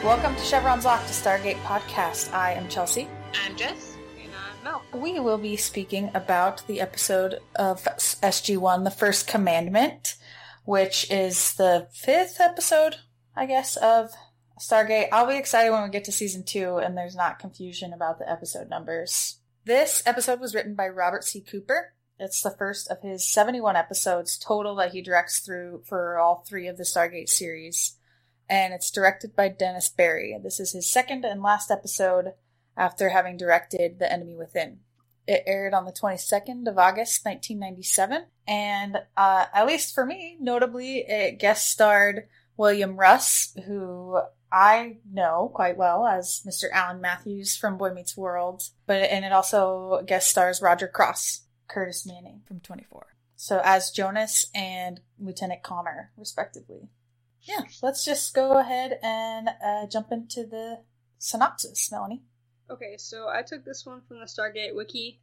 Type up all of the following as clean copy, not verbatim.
Welcome to Chevron's Lock to Stargate podcast. I am Chelsea. I'm Jess. And I'm Mel. We will be speaking about the episode of SG-1, The First Commandment, which is the 5th episode, I guess, of Stargate. I'll be excited when we get to season 2 and there's not confusion about the episode numbers. This episode was written by Robert C. Cooper. It's the first of his 71 episodes total that he directs through for all 3 of the Stargate series. And it's directed by Dennis Barry. This is his second and last episode after having directed The Enemy Within. It aired on the 22nd of August, 1997. And at least for me, notably, it guest starred William Russ, who I know quite well as Mr. Alan Matthews from Boy Meets World. And it also guest stars Roger Cross, Curtis Manning from 24. So as Jonas and Lieutenant Connor, respectively. Yeah, let's just go ahead and jump into the synopsis, Melanie. Okay, so I took this one from the Stargate Wiki.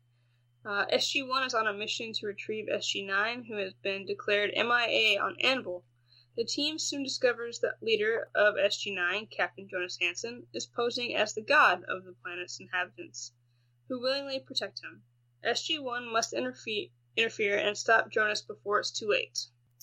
SG-1 is on a mission to retrieve SG-9, who has been declared MIA on Anvil. The team soon discovers that leader of SG-9, Captain Jonas Hansen, is posing as the god of the planet's inhabitants, who willingly protect him. SG-1 must interfere and stop Jonas before it's too late.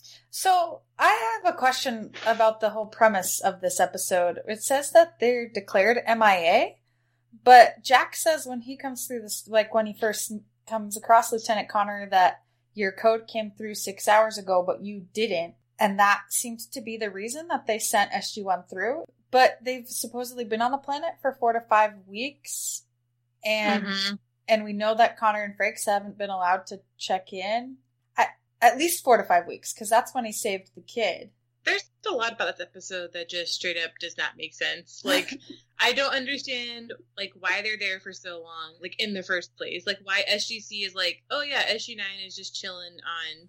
So, I have a question about the whole premise of this episode. It says that they're declared MIA, but Jack says when he comes through this, like when he first comes across Lieutenant Connor, that your code came through 6 hours ago, but you didn't. And that seems to be the reason that they sent SG-1 through. But they've supposedly been on the planet for 4 to 5 weeks. And we know that Connor and Frakes haven't been allowed to check in. At least 4 to 5 weeks, because that's when he saved the kid. There's a lot about this episode that just straight up does not make sense. Like, I don't understand, like, why they're there for so long, like, in the first place. Like, why SGC is like, oh yeah, SG-9 is just chilling on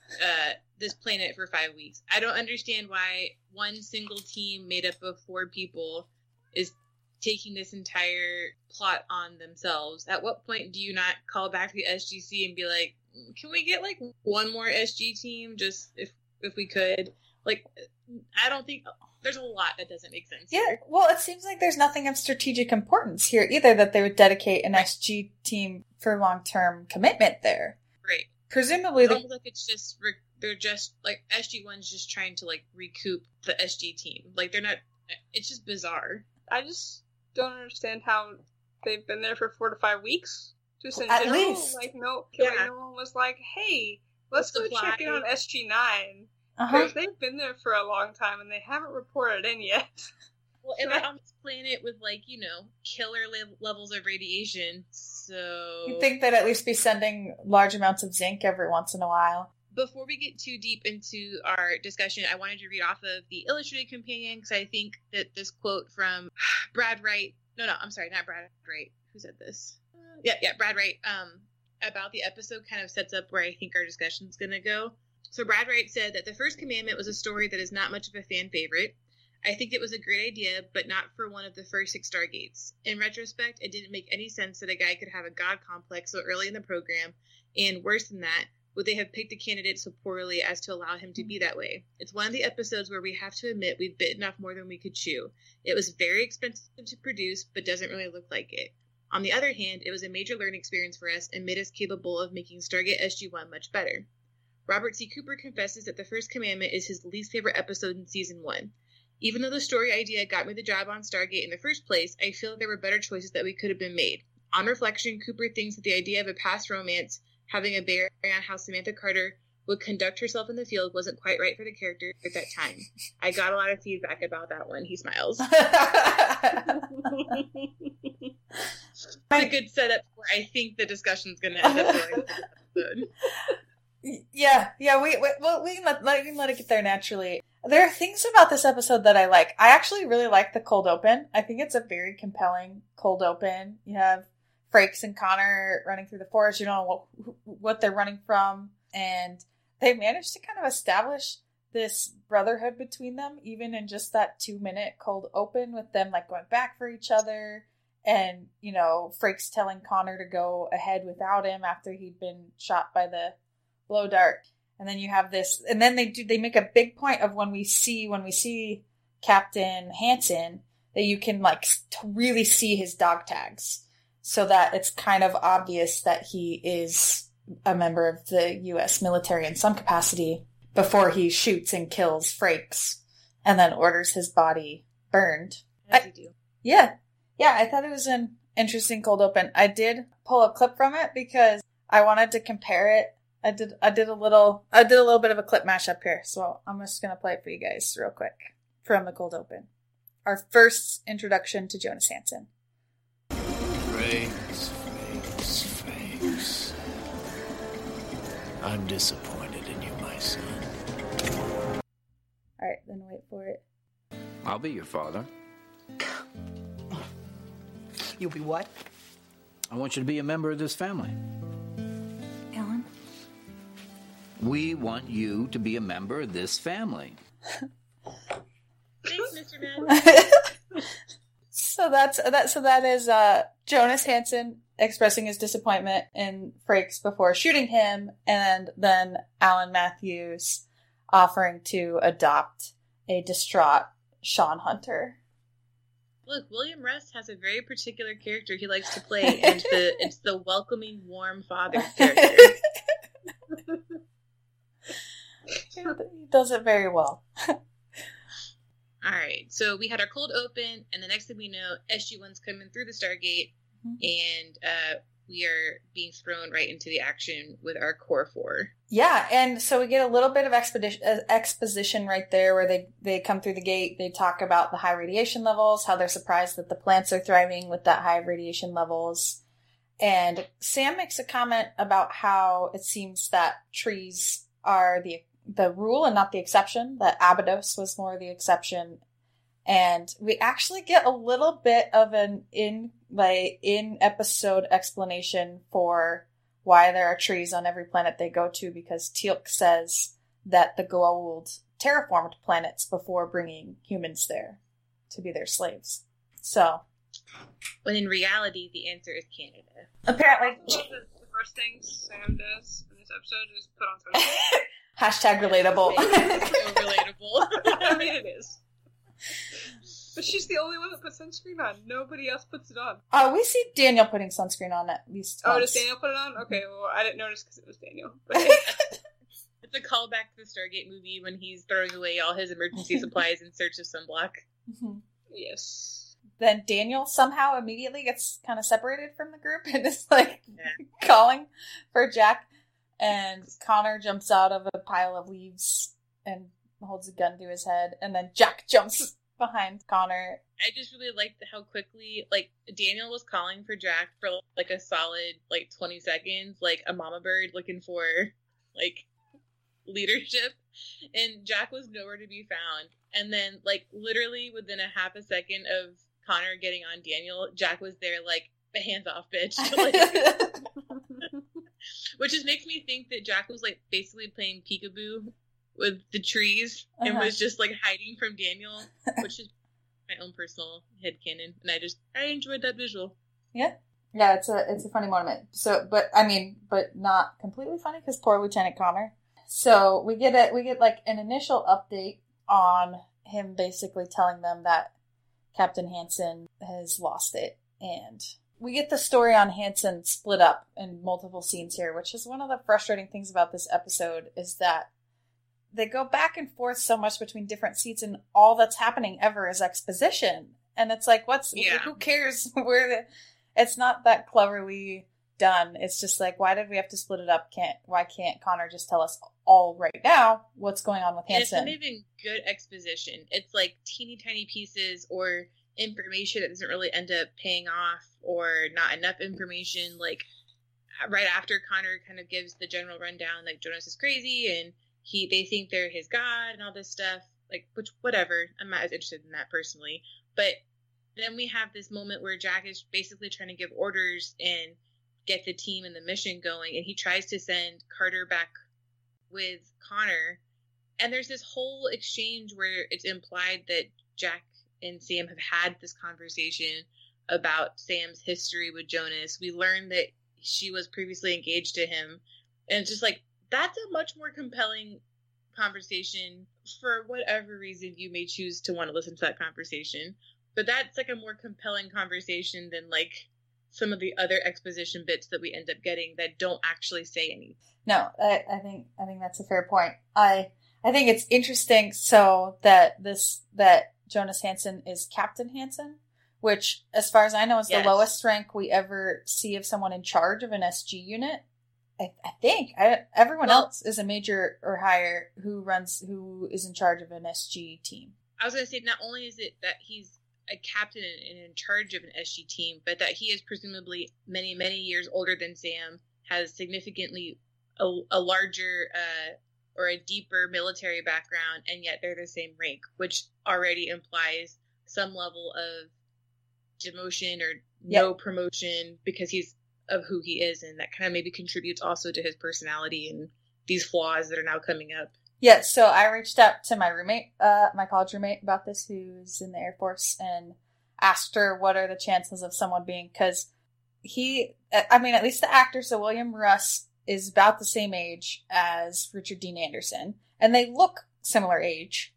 this planet for 5 weeks. I don't understand why one single team made up of 4 people is taking this entire plot on themselves. At what point do you not call back to the SGC and be like, can we get, like, one more SG team, just if we could? Like, I don't think... There's a lot that doesn't make sense here. Well, it seems like there's nothing of strategic importance here, either, that they would dedicate an SG team for long-term commitment there. Right. Presumably... It's almost like it's just... They're just, like, SG-1's just trying to, like, recoup the SG team. Like, they're not... It's just bizarre. I just don't understand how they've been there for 4 to 5 weeks. Just in At general, least. like no one was like, "Hey, let's go check in on SG-9." Because they've been there for a long time and they haven't reported in yet. Well, and they're on this planet with, like, you know, killer levels of radiation. So you'd think they'd at least be sending large amounts of zinc every once in a while. Before we get too deep into our discussion, I wanted to read off of the Illustrated Companion because I think that this quote from Brad Wright. No, I'm sorry, not Brad Wright. Who said this? Brad Wright, about the episode kind of sets up where I think our discussion's going to go. So Brad Wright said that The First Commandment was a story that is not much of a fan favorite. I think it was a great idea, but not for one of the first 6 Stargates. In retrospect, it didn't make any sense that a guy could have a god complex so early in the program, and worse than that, would they have picked a candidate so poorly as to allow him to be that way? It's one of the episodes where we have to admit we've bitten off more than we could chew. It was very expensive to produce, but doesn't really look like it. On the other hand, it was a major learning experience for us and made us capable of making Stargate SG-1 much better. Robert C. Cooper confesses that The First Commandment is his least favorite episode in Season 1. Even though the story idea got me the job on Stargate in the first place, I feel there were better choices that we could have been made. On reflection, Cooper thinks that the idea of a past romance having a bearing on how Samantha Carter would conduct herself in the field wasn't quite right for the character at that time. I got a lot of feedback about that one. He smiles. It's a good setup where I think the discussion's going to end up going this episode. Yeah, we can let it get there naturally. There are things about this episode that I like. I actually really like the cold open. I think it's a very compelling cold open. You have Frakes and Connor running through the forest. You don't know what they're running from. And they managed to kind of establish this brotherhood between them, even in just that 2-minute cold open with them, like, going back for each other. And, you know, Frakes telling Connor to go ahead without him after he'd been shot by the blow dart. And then you have this, and then they make a big point of when we see Captain Hansen, that you can like really see his dog tags, so that it's kind of obvious that he is a member of the U.S. military in some capacity before he shoots and kills Frakes and then orders his body burned. As you do. Yeah, I thought it was an interesting cold open. I did pull a clip from it because I wanted to compare it. I did a little bit of a clip mashup here, so I'm just gonna play it for you guys real quick from the cold open. Our first introduction to Jonas Hansen. Frakes. I'm disappointed in you, my son. Alright, then wait for it. I'll be your father. You'll be what? I want you to be a member of this family. Alan? We want you to be a member of this family. Thanks, Mr. Man. So that is Jonas Hansen expressing his disappointment in Frakes before shooting him, and then Alan Matthews offering to adopt a distraught Sean Hunter. Look, William Rust has a very particular character he likes to play, and it's the welcoming, warm father character. He does it very well. Alright, so we had our cold open, and the next thing we know, SG-1's coming through the Stargate, and we are being thrown right into the action with our Core 4. Yeah, and so we get a little bit of exposition right there where they come through the gate, they talk about the high radiation levels, how they're surprised that the plants are thriving with that high radiation levels. And Sam makes a comment about how it seems that trees are the rule and not the exception, that Abydos was more the exception. And we actually get a little bit of an in-episode explanation for why there are trees on every planet they go to, because Teal'c says that the Goa'uld terraformed planets before bringing humans there to be their slaves. So, when in reality, the answer is Canada. Apparently. The first thing Sam does in this episode is put on sunscreen. Hashtag relatable. So relatable. I mean, it is. But she's the only one that puts sunscreen on. Nobody else puts it on. We see Daniel putting sunscreen on at least once. Oh, does Daniel put it on? Okay, well, I didn't notice because it was Daniel. But It's a callback to the Stargate movie when he's throwing away all his emergency supplies in search of sunblock. Mm-hmm. Yes. Then Daniel somehow immediately gets kind of separated from the group and is calling for Jack. And Connor jumps out of a pile of leaves and holds a gun to his head. And then Jack jumps behind Connor. I just really liked how quickly, Daniel was calling for Jack for, a solid, 20 seconds, like a mama bird looking for, leadership. And Jack was nowhere to be found. And then, literally within a half a second of Connor getting on Daniel, Jack was there, hands off, bitch. Which just makes me think that Jack was, basically playing peekaboo with the trees and was just, hiding from Daniel, which is my own personal headcanon. And I enjoyed that visual. Yeah. Yeah, it's a funny moment. So, but not completely funny because poor Lieutenant Connor. So we get an initial update on him basically telling them that Captain Hansen has lost it, and we get the story on Hansen split up in multiple scenes here, which is one of the frustrating things about this episode, is that they go back and forth so much between different seats, and all that's happening ever is exposition. And it's who cares it's not that cleverly done. It's just why did we have to split it up? Why can't Connor just tell us all right now what's going on with Hansen? And it's not even good exposition. It's teeny tiny pieces or information that doesn't really end up paying off, or not enough information. Right after Connor kind of gives the general rundown, Jonas is crazy and they think they're his god and all this stuff, which, whatever, I'm not as interested in that personally. But then we have this moment where Jack is basically trying to give orders and get the team and the mission going, and he tries to send Carter back with Connor, and there's this whole exchange where it's implied that Jack and Sam have had this conversation about Sam's history with Jonas. We learned that she was previously engaged to him, and it's just that's a much more compelling conversation for whatever reason you may choose to want to listen to that conversation. But that's like a more compelling conversation than like some of the other exposition bits that we end up getting that don't actually say anything. No, I think that's a fair point. I think it's interesting so that Jonas Hansen is Captain Hansen, which, as far as I know, is the lowest rank we ever see of someone in charge of an SG unit. I think everyone else is a major or higher who is in charge of an SG team. I was going to say, not only is it that he's a captain and in charge of an SG team, but that he is presumably many, many years older than Sam, has significantly a larger or a deeper military background, and yet they're the same rank, which already implies some level of demotion or no promotion because he's of who he is, and that kind of maybe contributes also to his personality and these flaws that are now coming up. Yeah, so I reached out to my roommate, my college roommate, about this, who's in the Air Force, and asked her what are the chances of someone being, because at least the actor, so William Russ, is about the same age as Richard Dean Anderson, and they look similar age.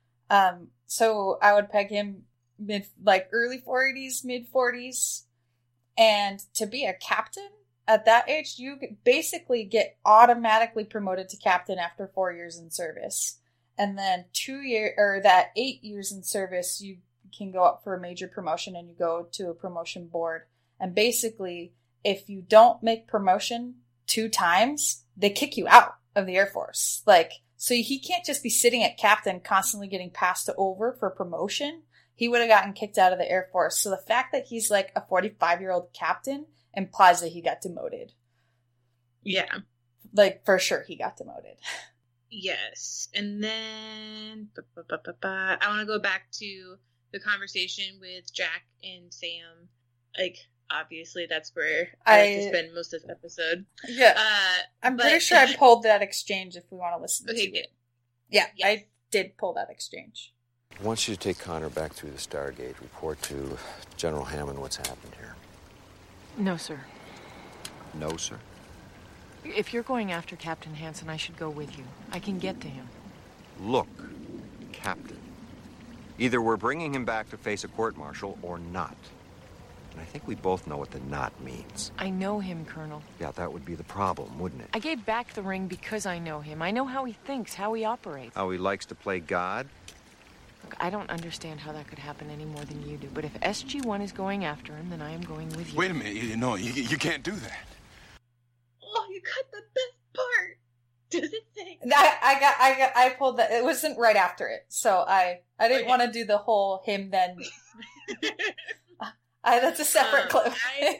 So I would peg him early 40s, mid 40s, and to be a captain at that age, you basically get automatically promoted to captain after 4 years in service. And then 8 years in service, you can go up for a major promotion and you go to a promotion board. And basically, if you don't make promotion 2 times, they kick you out of the Air Force. So he can't just be sitting at captain constantly getting passed over for promotion. He would have gotten kicked out of the Air Force. So the fact that he's like a 45-year-old captain implies that he got demoted. Yeah. For sure he got demoted. Yes. And then I want to go back to the conversation with Jack and Sam. Obviously that's where I like to spend most of the episode. Yeah. I'm pretty sure I pulled that exchange if we want to listen to good. it. Yeah, yes. I did pull that exchange. I want you to take Connor back through the Stargate. Report to General Hammond what's happened here. No, sir. No, sir? If you're going after Captain Hansen, I should go with you. I can get to him. Look, Captain. Either we're bringing him back to face a court-martial or not. And I think we both know what the not means. I know him, Colonel. Yeah, that would be the problem, wouldn't it? I gave back the ring because I know him. I know how he thinks, how he operates. How he likes to play God? Look, I don't understand how that could happen any more than you do. But if SG-1 is going after him, then I am going with you. Wait a minute. You can't do that. Oh, you cut the best part. Does it say? I pulled that. It wasn't right after it. So I didn't want to do the whole him then. That's a separate clip.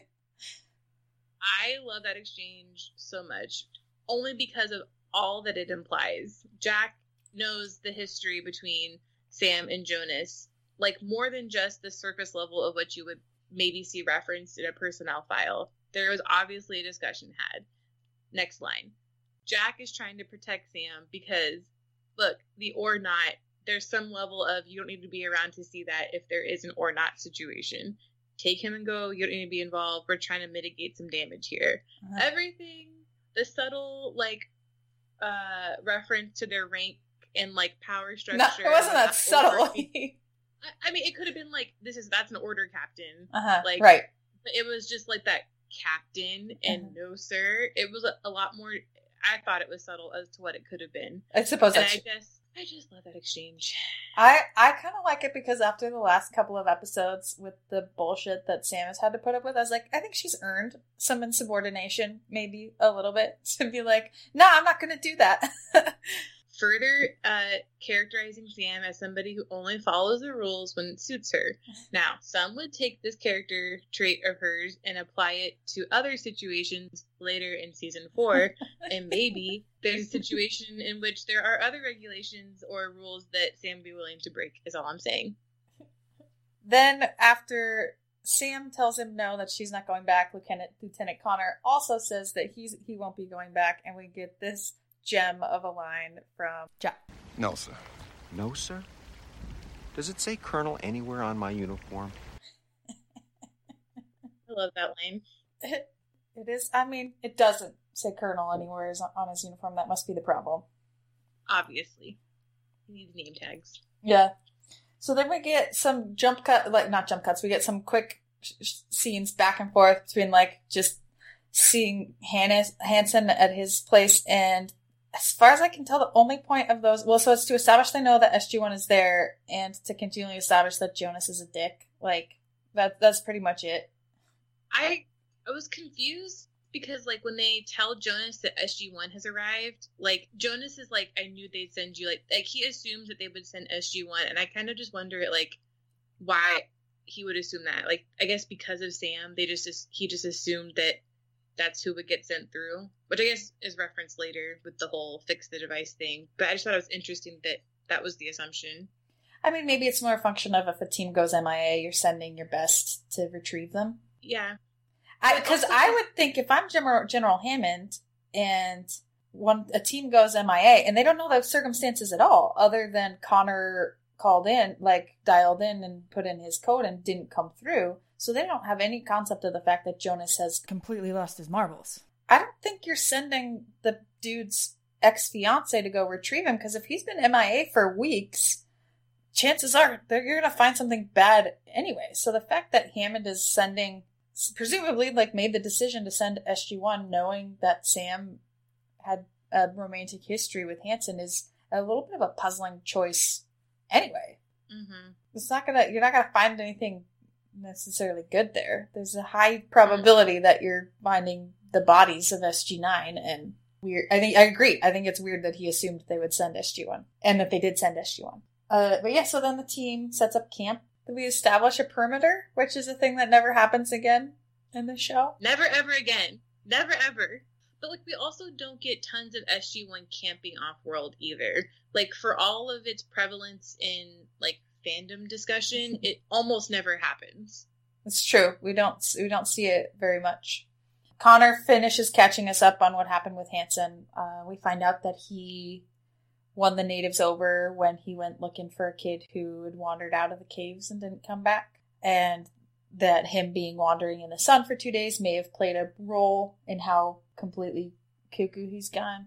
I love that exchange so much, only because of all that it implies. Jack knows the history between Sam and Jonas, more than just the surface level of what you would maybe see referenced in a personnel file. There was obviously a discussion had. Next line. Jack is trying to protect Sam because, look, the or not, there's some level of you don't need to be around to see that if there is an or not situation. Take him and go. You don't need to be involved. We're trying to mitigate some damage here. Uh-huh. Everything, the subtle, reference to their rank and, power structure. No, it wasn't that subtle. I mean, it could have been, that's an order captain. Uh-huh, right. But it was just, that captain and no, sir. It was a lot more, I thought it was subtle as to what it could have been. I suppose that's I just love that exchange. I kind of like it because after the last couple of episodes with the bullshit that Sam has had to put up with, I was like, I think she's earned some insubordination, maybe a little bit, to be like, no, I'm not going to do that. Further characterizing Sam as somebody who only follows the rules when it suits her. Now, some would take this character trait of hers and apply it to other situations later in season 4, and maybe there's a situation in which there are other regulations or rules that Sam would be willing to break, is all I'm saying. Then, after Sam tells him no, that she's not going back, Lieutenant Connor also says that he won't be going back, and we get this gem of a line from Jack. No, sir. No, sir? Does it say Colonel anywhere on my uniform? I love that line. It is. I mean, it doesn't say Colonel anywhere on his uniform. That must be the problem. Obviously. He needs name tags. Yeah. So then we get some jump cut, like not jump cuts, we get some quick scenes back and forth between like just seeing Hansen at his place, and as far as I can tell, the only point of those, well, so it's to establish they know that SG-1 is there, and to continually establish that Jonas is a dick. Like, that's pretty much it. I was confused because, like, when they tell Jonas that SG-1 has arrived, like, Jonas is like, I knew they'd send you, like he assumes that they would send SG-1, and I kind of just wonder, like, why he would assume that. Like, I guess because of Sam, he just assumed that that's who would get sent through, which I guess is referenced later with the whole fix the device thing. But I just thought it was interesting that that was the assumption. I mean, maybe it's more a function of if a team goes MIA, you're sending your best to retrieve them. Yeah. Because I would think if I'm General Hammond and a team goes MIA and they don't know the circumstances at all, other than Connor called in, like dialed in and put in his code and didn't come through, so they don't have any concept of the fact that Jonas has Completely lost his marbles. I don't think you're sending the dude's ex-fiance to go retrieve him, because if he's been MIA for weeks, chances are you're going to find something bad anyway. So the fact that Hammond is sending, presumably like made the decision to send SG-1 knowing that Sam had a romantic history with Hansen is a little bit of a puzzling choice anyway. Mm-hmm. You're not gonna find anything necessarily good there. There's a high probability that you're finding the bodies of SG-9, and weird. I agree. I think it's weird that he assumed they would send SG-1, and that they did send SG-1. But yeah, so then the team sets up camp. We establish a perimeter, which is a thing that never happens again in the show. Never ever again. Never ever. But like, we also don't get tons of SG-1 camping off-world either. Like, for all of its prevalence in like fandom discussion, it almost never happens. It's true. We don't see it very much. Connor finishes catching us up on what happened with Hansen. We find out that he won the natives over when he went looking for a kid who had wandered out of the caves and didn't come back, and that him being wandering in the sun for 2 days may have played a role in how completely cuckoo he's gone.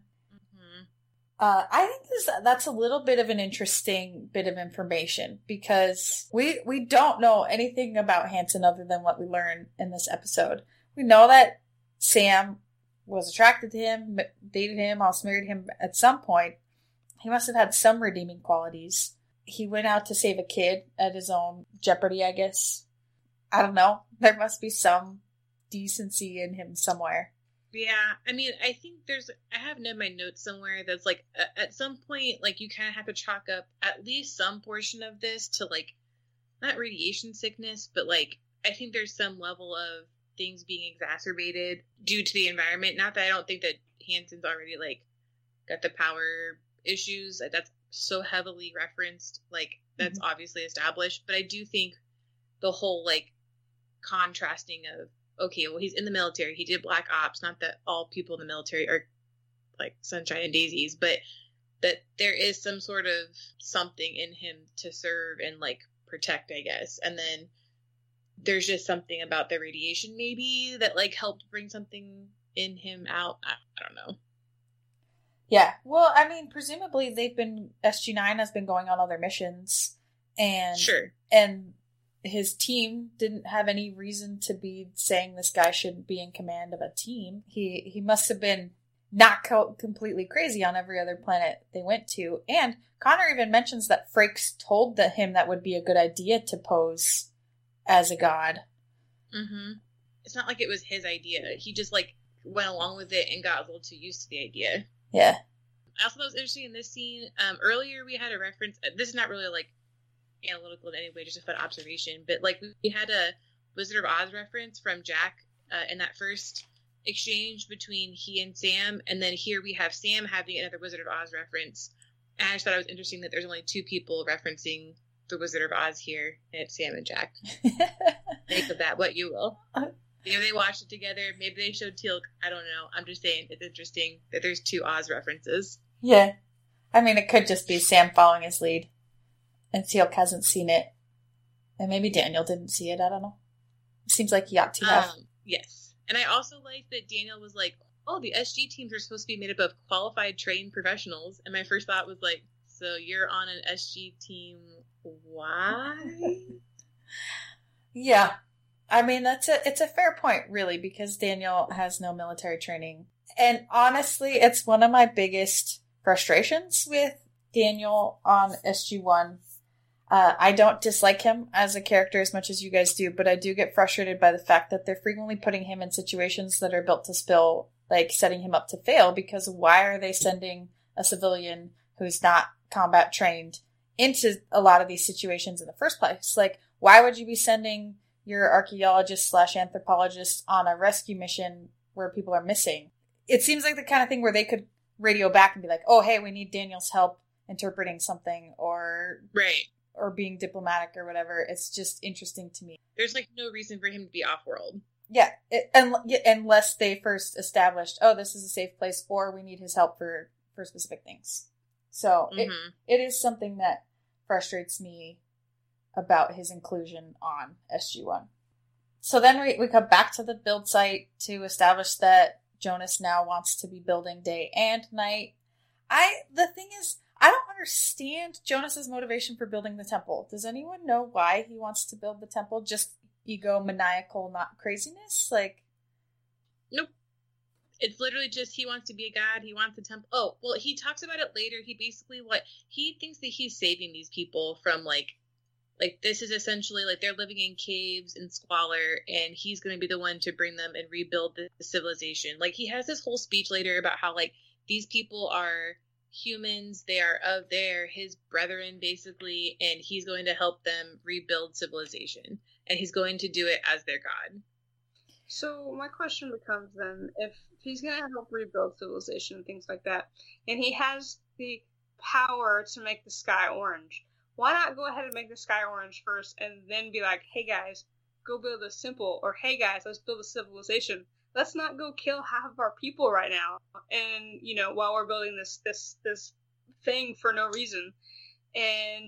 I think that's a little bit of an interesting bit of information, because we don't know anything about Hansen other than what we learn in this episode. We know that Sam was attracted to him, dated him, also married him at some point. He must have had some redeeming qualities. He went out to save a kid at his own jeopardy, I guess. I don't know. There must be some decency in him somewhere. Yeah, I mean, I think I have in my notes somewhere that's like, at some point, like, you kind of have to chalk up at least some portion of this to, like, not radiation sickness, but, like, I think there's some level of things being exacerbated due to the environment. Not that I don't think that Hansen's already, like, got the power issues. That's so heavily referenced. Like, that's obviously established. But I do think the whole, like, contrasting of, okay, well, he's in the military. He did Black Ops. Not that all people in the military are like sunshine and daisies, but that there is some sort of something in him to serve and like protect, I guess. And then there's just something about the radiation maybe that like helped bring something in him out. I don't know. Yeah. Well, I mean, presumably SG-9 has been going on other missions, and sure. And his team didn't have any reason to be saying this guy shouldn't be in command of a team. He must have been not completely crazy on every other planet they went to. And Connor even mentions that Frakes told him that would be a good idea to pose as a god. Mm-hmm. It's not like it was his idea. He just like went along with it and got a little too used to the idea. Yeah. I also thought it was interesting in this scene. Earlier we had a reference. This is not really like analytical in any way, just a fun observation, but like we had a Wizard of Oz reference from Jack in that first exchange between he and Sam, and then here we have Sam having another Wizard of Oz reference, and I just thought it was interesting that there's only two people referencing the Wizard of Oz here, and it's Sam and Jack. Think of that what you will. Maybe they watched it together, maybe they showed Teal'c, I don't know. I'm just saying it's interesting that there's two Oz references. Yeah. I mean, it could just be Sam following his lead, and Teal'c hasn't seen it. And maybe Daniel didn't see it. I don't know. It seems like he ought to have. Yes. And I also like that Daniel was like, oh, the SG teams are supposed to be made up of qualified, trained professionals. And my first thought was like, So you're on an SG team. Why? Yeah. I mean, it's a fair point, really, because Daniel has no military training. And honestly, it's one of my biggest frustrations with Daniel on SG-1. I don't dislike him as a character as much as you guys do, but I do get frustrated by the fact that they're frequently putting him in situations that are built to spill, like setting him up to fail, because why are they sending a civilian who's not combat trained into a lot of these situations in the first place? Like, why would you be sending your archaeologist / anthropologist on a rescue mission where people are missing? It seems like the kind of thing where they could radio back and be like, oh, hey, we need Daniel's help interpreting something, or being diplomatic or whatever. It's just interesting to me. There's like no reason for him to be off-world. Yeah, unless they first established, oh, this is a safe place, or we need his help for specific things. So it is something that frustrates me about his inclusion on SG-1. So then we come back to the build site to establish that Jonas now wants to be building day and night. The thing is, I don't understand Jonas's motivation for building the temple. Does anyone know why he wants to build the temple? Just egomaniacal, not craziness? Like, nope. It's literally just he wants to be a god. He wants the temple. Oh, well, he talks about it later. He basically he thinks that he's saving these people from like this is essentially like they're living in caves and squalor, and he's going to be the one to bring them and rebuild the civilization. Like, he has this whole speech later about how like these people are humans, they're his brethren basically, and he's going to help them rebuild civilization, and he's going to do it as their god. So my question becomes then, if he's going to help rebuild civilization and things like that, and he has the power to make the sky orange, why not go ahead and make the sky orange first and then be like, hey guys, go build a simple, or hey guys, let's build a civilization. Let's not go kill half of our people right now, and while we're building this thing for no reason. And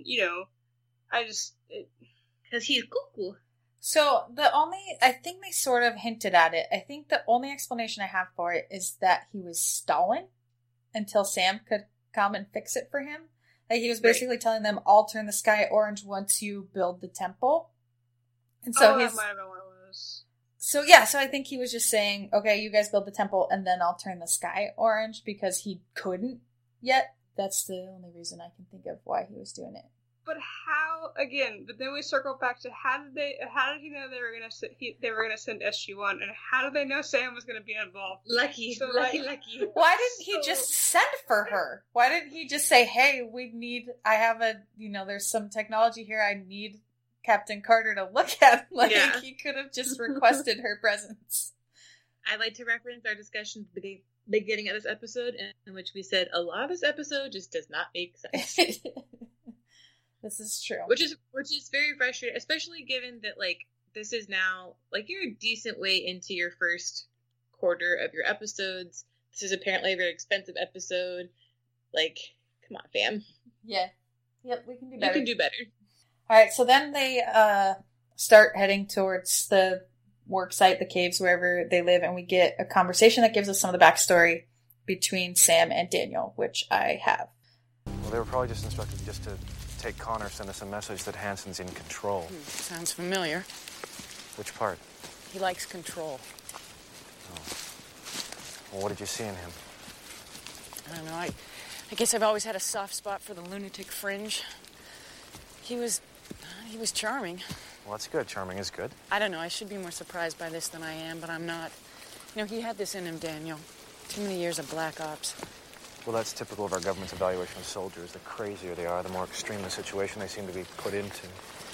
because he's cool. So I think they sort of hinted at it. I think the only explanation I have for it is that he was stalling until Sam could come and fix it for him. Like, he was basically telling them, I'll turn the sky orange once you build the temple. And so that might have been what it was. So yeah, so I think he was just saying, okay, you guys build the temple and then I'll turn the sky orange, because he couldn't yet. That's the only reason I can think of why he was doing it. But how, again, but then we circle back to how did he know they were gonna send SG-1, and how did they know Sam was gonna be involved? Lucky. Why didn't he just send for her? Why didn't he just say, hey, there's some technology here, I need Captain Carter to look at? He could have just requested her presence. I like to reference our discussion at the beginning of this episode, in which we said a lot of this episode just does not make sense. This is true. Which is very frustrating, especially given that, like, this is now, like, you're a decent way into your first quarter of your episodes. This is apparently a very expensive episode. Like, come on, fam. Yeah. Yep, we can do better. You can do better. Alright, so then they start heading towards the work site, the caves, wherever they live, and we get a conversation that gives us some of the backstory between Sam and Daniel, which I have. Well, they were probably just instructed just to take Connor, send us a message that Hansen's in control. Sounds familiar. Which part? He likes control. Oh. Well, what did you see in him? I don't know. I guess I've always had a soft spot for the lunatic fringe. He was charming. Well, that's good. Charming is good. I don't know. I should be more surprised by this than I am, but I'm not. He had this in him, Daniel. Too many years of black ops. Well, that's typical of our government's evaluation of soldiers. The crazier they are, the more extreme the situation they seem to be put into.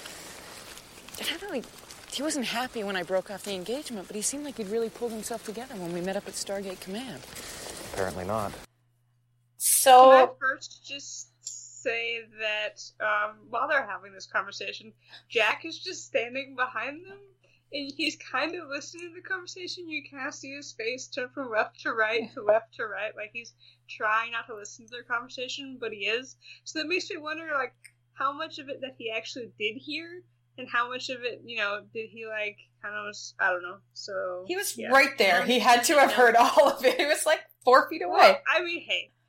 He wasn't happy when I broke off the engagement, but he seemed like he'd really pulled himself together when we met up at Stargate Command. Apparently not. So... Can I first just say that while they're having this conversation, Jack is just standing behind them, and he's kind of listening to the conversation. You kind of see his face turn from left to right to left to right, like he's trying not to listen to their conversation, but he is. So that makes me wonder, like, how much of it that he actually did hear, and how much of it, did he, like, kind of, I don't know. So he was right there. He had to have heard all of it. He was, like, 4 feet away. Well, I mean, hey,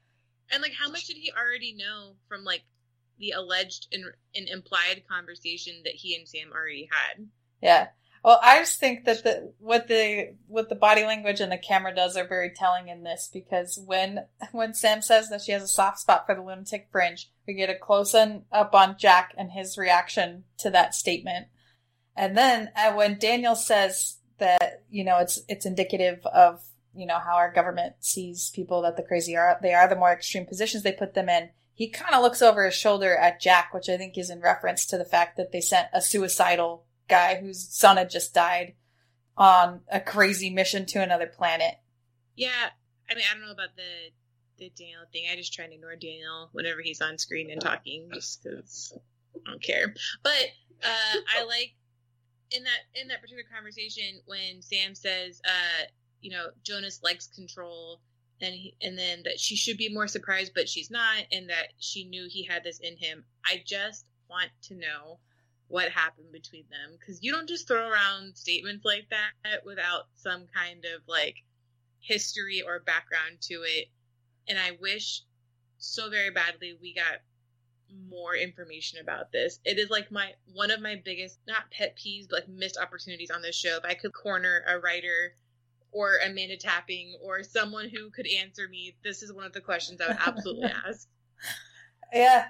And, like, how much did he already know from, like, the alleged and implied conversation that he and Sam already had? Yeah. Well, I just think that what the body language and the camera does are very telling in this, because when Sam says that she has a soft spot for the lunatic fringe, we get a close up on Jack and his reaction to that statement. And then when Daniel says that, you know, it's indicative of, you know, how our government sees people, that the crazier they are, the more extreme positions they put them in, he kind of looks over his shoulder at Jack, which I think is in reference to the fact that they sent a suicidal guy whose son had just died on a crazy mission to another planet. Yeah, I mean, I don't know about the Daniel thing. I just try and ignore Daniel whenever he's on screen and talking, just because I don't care. But I like in that particular conversation when Sam says, you know, Jonas likes control, and then that she should be more surprised, but she's not, and that she knew he had this in him. I just want to know what happened between them, because you don't just throw around statements like that without some kind of like history or background to it. And I wish so very badly we got more information about this. It is like one of my biggest, not pet peeves, but like missed opportunities on this show. If I could corner a writer or Amanda Tapping or someone who could answer me, this is one of the questions I would absolutely ask. Yeah.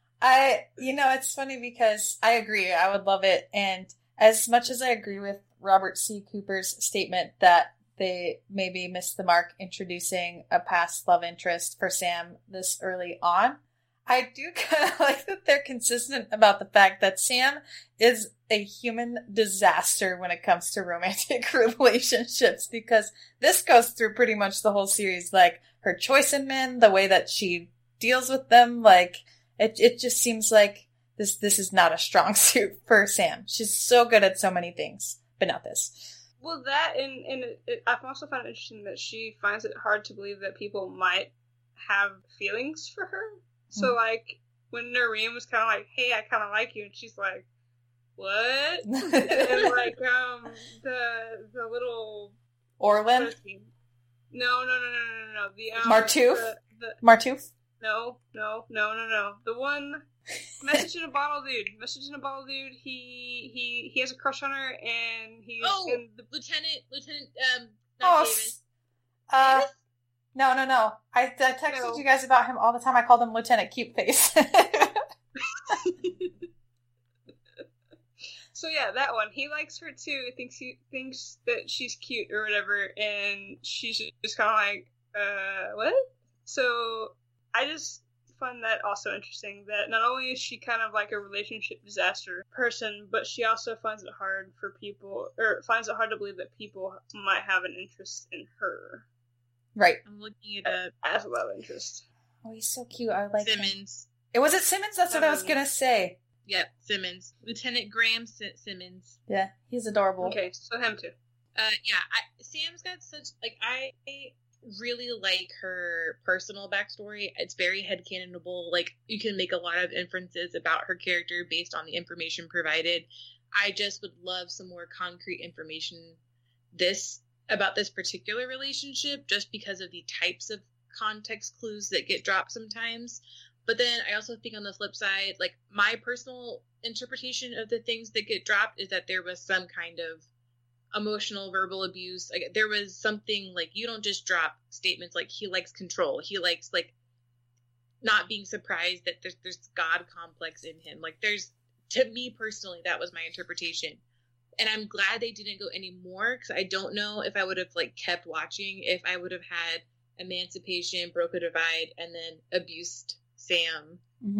It's funny because I agree. I would love it. And as much as I agree with Robert C. Cooper's statement that they maybe missed the mark introducing a past love interest for Sam this early on, I do kind of like that they're consistent about the fact that Sam is a human disaster when it comes to romantic relationships, because this goes through pretty much the whole series, like her choice in men, the way that she deals with them, like it just seems like this is not a strong suit for Sam. She's so good at so many things, but not this. Well, that, and I've also found it interesting that she finds it hard to believe that people might have feelings for her. So, like, when Nareem was kind of like, hey, I kind of like you, and she's like, what? And then, like, the little... Orlin? No. The, Martouf? Martouf? No. The one... Message in a Bottle Dude. He has a crush on her, and he's... Oh, the Lieutenant, not Davis. Davis? No. I texted you guys about him all the time. I called him Lieutenant Cute Face. So yeah, that one. He likes her too. Thinks that she's cute or whatever, and she's just kind of like, what? So I just find that also interesting, that not only is she kind of like a relationship disaster person, but she also finds it hard to believe that people might have an interest in her. Right. I'm looking it up. As a love interest. Oh, he's so cute. I like Simmons. Him. Was it Simmons? That's what I was going to say. Yep, Simmons. Lieutenant Graham Simmons. Yeah, he's adorable. Okay, so him too. Sam's got such, like, I really like her personal backstory. It's very headcanonable. Like, you can make a lot of inferences about her character based on the information provided. I just would love some more concrete information about this particular relationship, just because of the types of context clues that get dropped sometimes. But then I also think on the flip side, like, my personal interpretation of the things that get dropped is that there was some kind of emotional verbal abuse. Like, there was something, like, you don't just drop statements like he likes control, he likes, like, not being surprised that there's God complex in him. Like, to me personally, that was my interpretation. And I'm glad they didn't go any more, because I don't know if I would have, like, kept watching if I would have had emancipation, broke a divide, and then abused Sam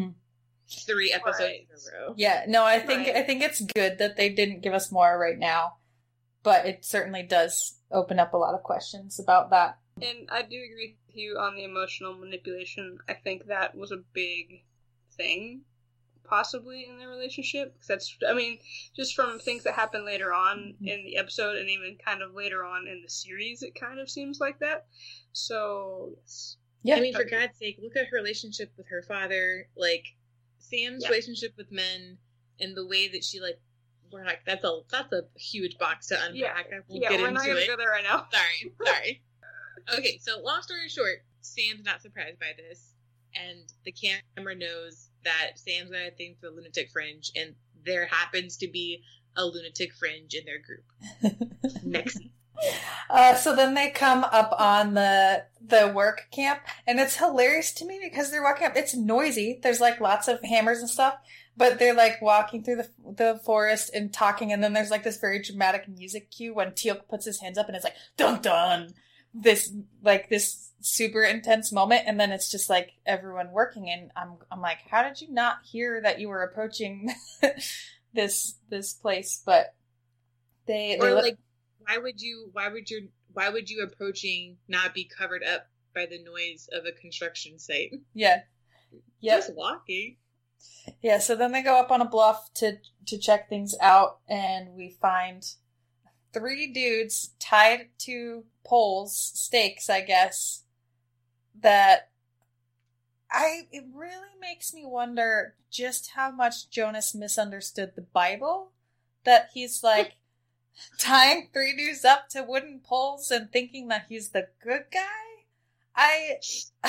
3 episodes in a row. Yeah, no, I think it's good that they didn't give us more right now, but it certainly does open up a lot of questions about that. And I do agree with you on the emotional manipulation. I think that was a big thing, possibly, in their relationship. Because that's, I mean, just from things that happen later on in the episode, and even kind of later on in the series, it kind of seems like that. So, yes. Yeah. I mean, for God's sake, look at her relationship with her father, like, Sam's relationship with men, and the way that she, like, we're like, that's a huge box to unpack. I won't get into it. We're not going to go there right now. Sorry. Okay, so long story short, Sam's not surprised by this. and the camera knows that Sam's got a thing for the Lunatic Fringe, and there happens to be a Lunatic Fringe in their group. Next. So then they come up on the work camp, and it's hilarious to me because they're walking up. It's noisy. There's like lots of hammers and stuff, but they're like walking through the forest and talking, and then there's like this very dramatic music cue when Teal'c puts his hands up, and it's like dun dun. This super intense moment, and then it's just like everyone working, and I'm like, how did you not hear that you were approaching this place? But they like, why would you approaching not be covered up by the noise of a construction site? Yeah. Yep. Just walking. Yeah, so then they go up on a bluff to check things out, and we find 3 dudes tied to poles, stakes, I guess, that it really makes me wonder just how much Jonas misunderstood the Bible, that he's like tying 3 dudes up to wooden poles and thinking that he's the good guy.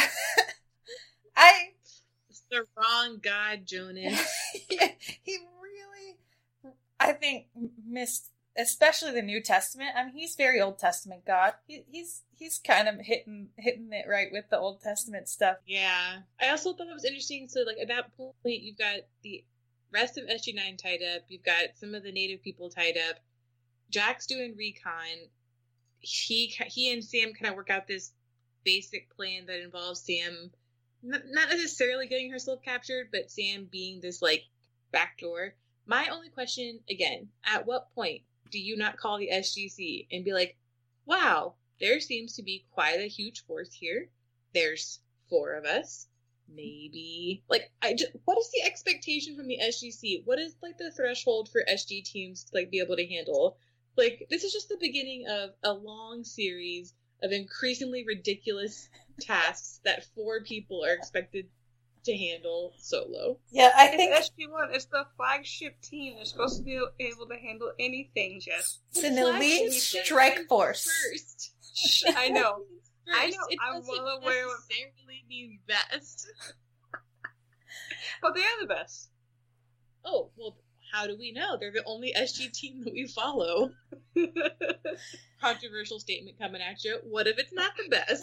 It's the wrong God, Jonas. Yeah, he really, I think, missed, especially the New Testament. I mean, he's very Old Testament God. He's kind of hitting it right with the Old Testament stuff. Yeah. I also thought it was interesting. So, like, at that point, you've got the rest of SG9 tied up. You've got some of the native people tied up. Jack's doing recon. He and Sam kind of work out this basic plan that involves Sam not necessarily getting herself captured, but Sam being this, like, backdoor. My only question, again, at what point do you not call the SGC and be like, wow, there seems to be quite a huge force here. There's 4 of us. Maybe. Like, what is the expectation from the SGC? What is, like, the threshold for SG teams to, like, be able to handle? Like, this is just the beginning of a long series of increasingly ridiculous tasks that 4 people are expected to handle solo. Yeah, I think SG1 is the flagship team. They're supposed to be able to handle anything, Jess. It's an elite strike force. First. I know. First, I'm well aware of necessarily mean best. But they are the best. Oh, well, how do we know? They're the only SG team that we follow. Controversial statement coming at you. What if it's not the best?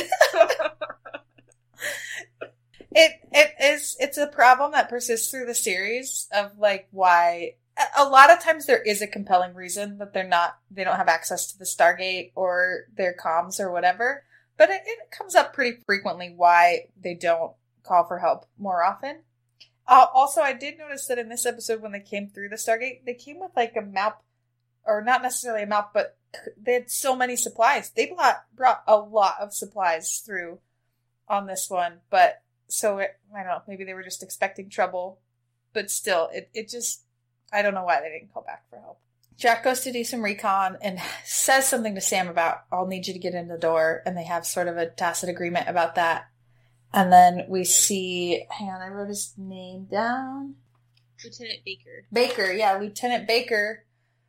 It's a problem that persists through the series of, like, why a lot of times there is a compelling reason that they don't have access to the Stargate or their comms or whatever, but it comes up pretty frequently why they don't call for help more often. Also, I did notice that in this episode, when they came through the Stargate, they came with, like, a map, or not necessarily a map, but they had so many supplies. They brought a lot of supplies through on this one, but so I don't know, maybe they were just expecting trouble, but still, it just, I don't know why they didn't call back for help. Jack goes to do some recon and says something to Sam about, I'll need you to get in the door, and they have sort of a tacit agreement about that. And then we see, hang on, I wrote his name down. Lieutenant Baker. Baker, yeah, Lieutenant Baker,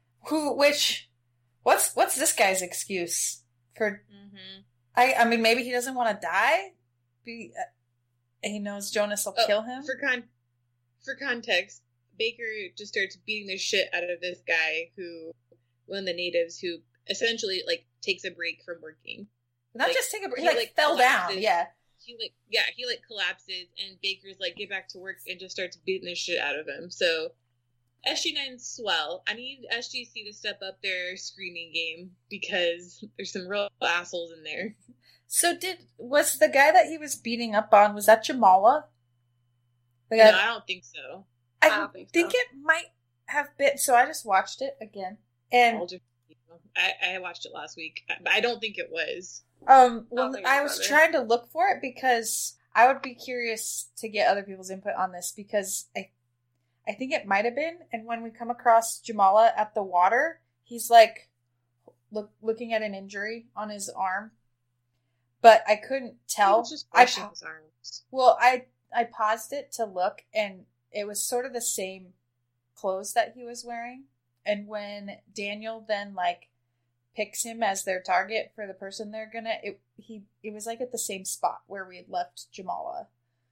what's this guy's excuse for, I mean, maybe he doesn't want to die? He knows Jonas will kill him? For context, Baker just starts beating the shit out of this guy one of the natives who essentially, like, takes a break from working. Not like, just take a break, he like fell collapses. Down, yeah. He collapses, and Baker's like, get back to work, and just starts beating the shit out of him. So, SG9's swell. I need SGC to step up their screaming game, because there's some real assholes in there. So was the guy that he was beating up on, was that Jamala? No, I don't think so. I don't think it might have been, so I just watched it again. And I watched it last week, but I don't think it was. Well, I was trying to look for it because I would be curious to get other people's input on this, because I think it might have been, and when we come across Jamala at the water, he's like looking at an injury on his arm, but I couldn't tell. He was just his arms. Well, I paused it to look, and it was sort of the same clothes that he was wearing, and when Daniel then, like, picks him as their target for the person they're gonna, it was like at the same spot where we had left Jamala.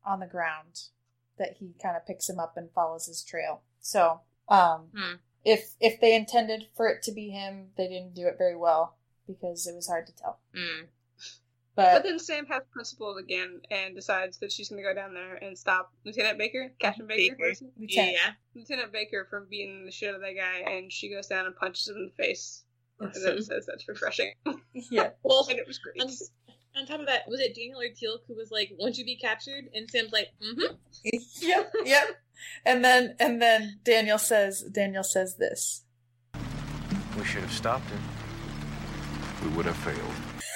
on the ground that he kind of picks him up and follows his trail. So, if they intended for it to be him, they didn't do it very well because it was hard to tell. But then Sam has principles again and decides that she's going to go down there and stop Captain Baker. Lieutenant Baker from beating the shit out of that guy, and she goes down and punches him in the face. And then says that's refreshing. Yeah. Well, and it was great. On top of that, was it Daniel or Teal'c who was like, "Won't you be captured?" And Sam's like, "Mm-hmm." Yep. And then Daniel says this. We should have stopped him. We would have failed.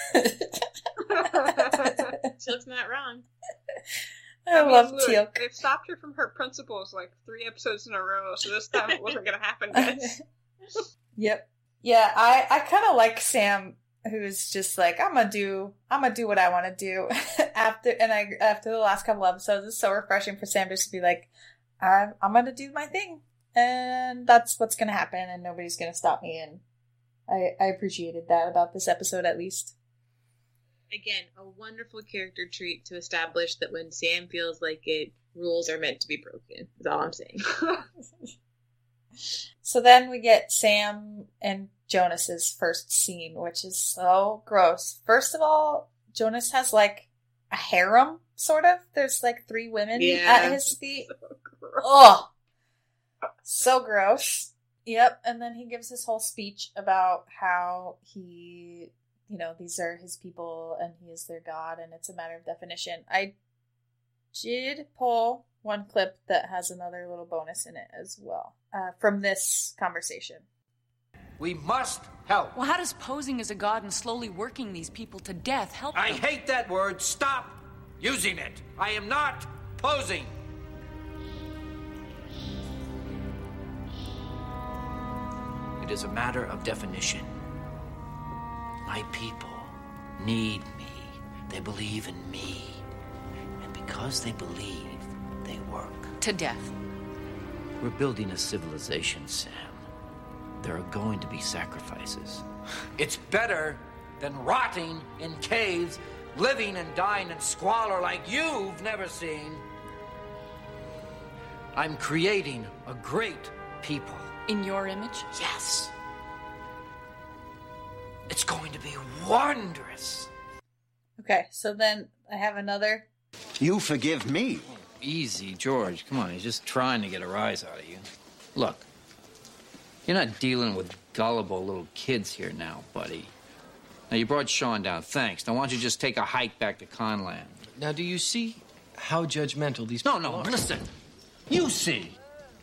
Teal'c's not wrong. I love Teal'c. They've stopped her from her principles like 3 episodes in a row, so this time it wasn't going to happen, guys. Yep. Yeah, I kind of like Sam, who's just like, I'm gonna do what I want to do. After the last couple episodes, it's so refreshing for Sam just to be like, I'm gonna do my thing, and that's what's gonna happen, and nobody's gonna stop me. And I appreciated that about this episode, at least. Again, a wonderful character trait to establish that when Sam feels like it, rules are meant to be broken. Is all I'm saying. So then we get Sam and Jonas's first scene, which is so gross. First of all, Jonas has like a harem, sort of. There's like 3 women at his feet. Oh, so gross. Yep. And then he gives this whole speech about how he, these are his people and he is their god and it's a matter of definition. I did pull one clip that has another little bonus in it as well from this conversation. We must help. Well, how does posing as a god and slowly working these people to death help them? I hate that word. Stop using it. I am not posing. It is a matter of definition. My people need me. They believe in me. And because they believe, they work. To death. We're building a civilization, Sam. There are going to be sacrifices. It's better than rotting in caves, living and dying in squalor like you've never seen. I'm creating a great people. In your image? Yes. It's going to be wondrous. Okay, so then I have another. You forgive me. Easy, George. Come on, he's just trying to get a rise out of you. Look, you're not dealing with gullible little kids here now, buddy. Now, you brought Sean down. Thanks. Now, why don't you just take a hike back to Conland? Now, do you see how judgmental these people are? Listen. You see.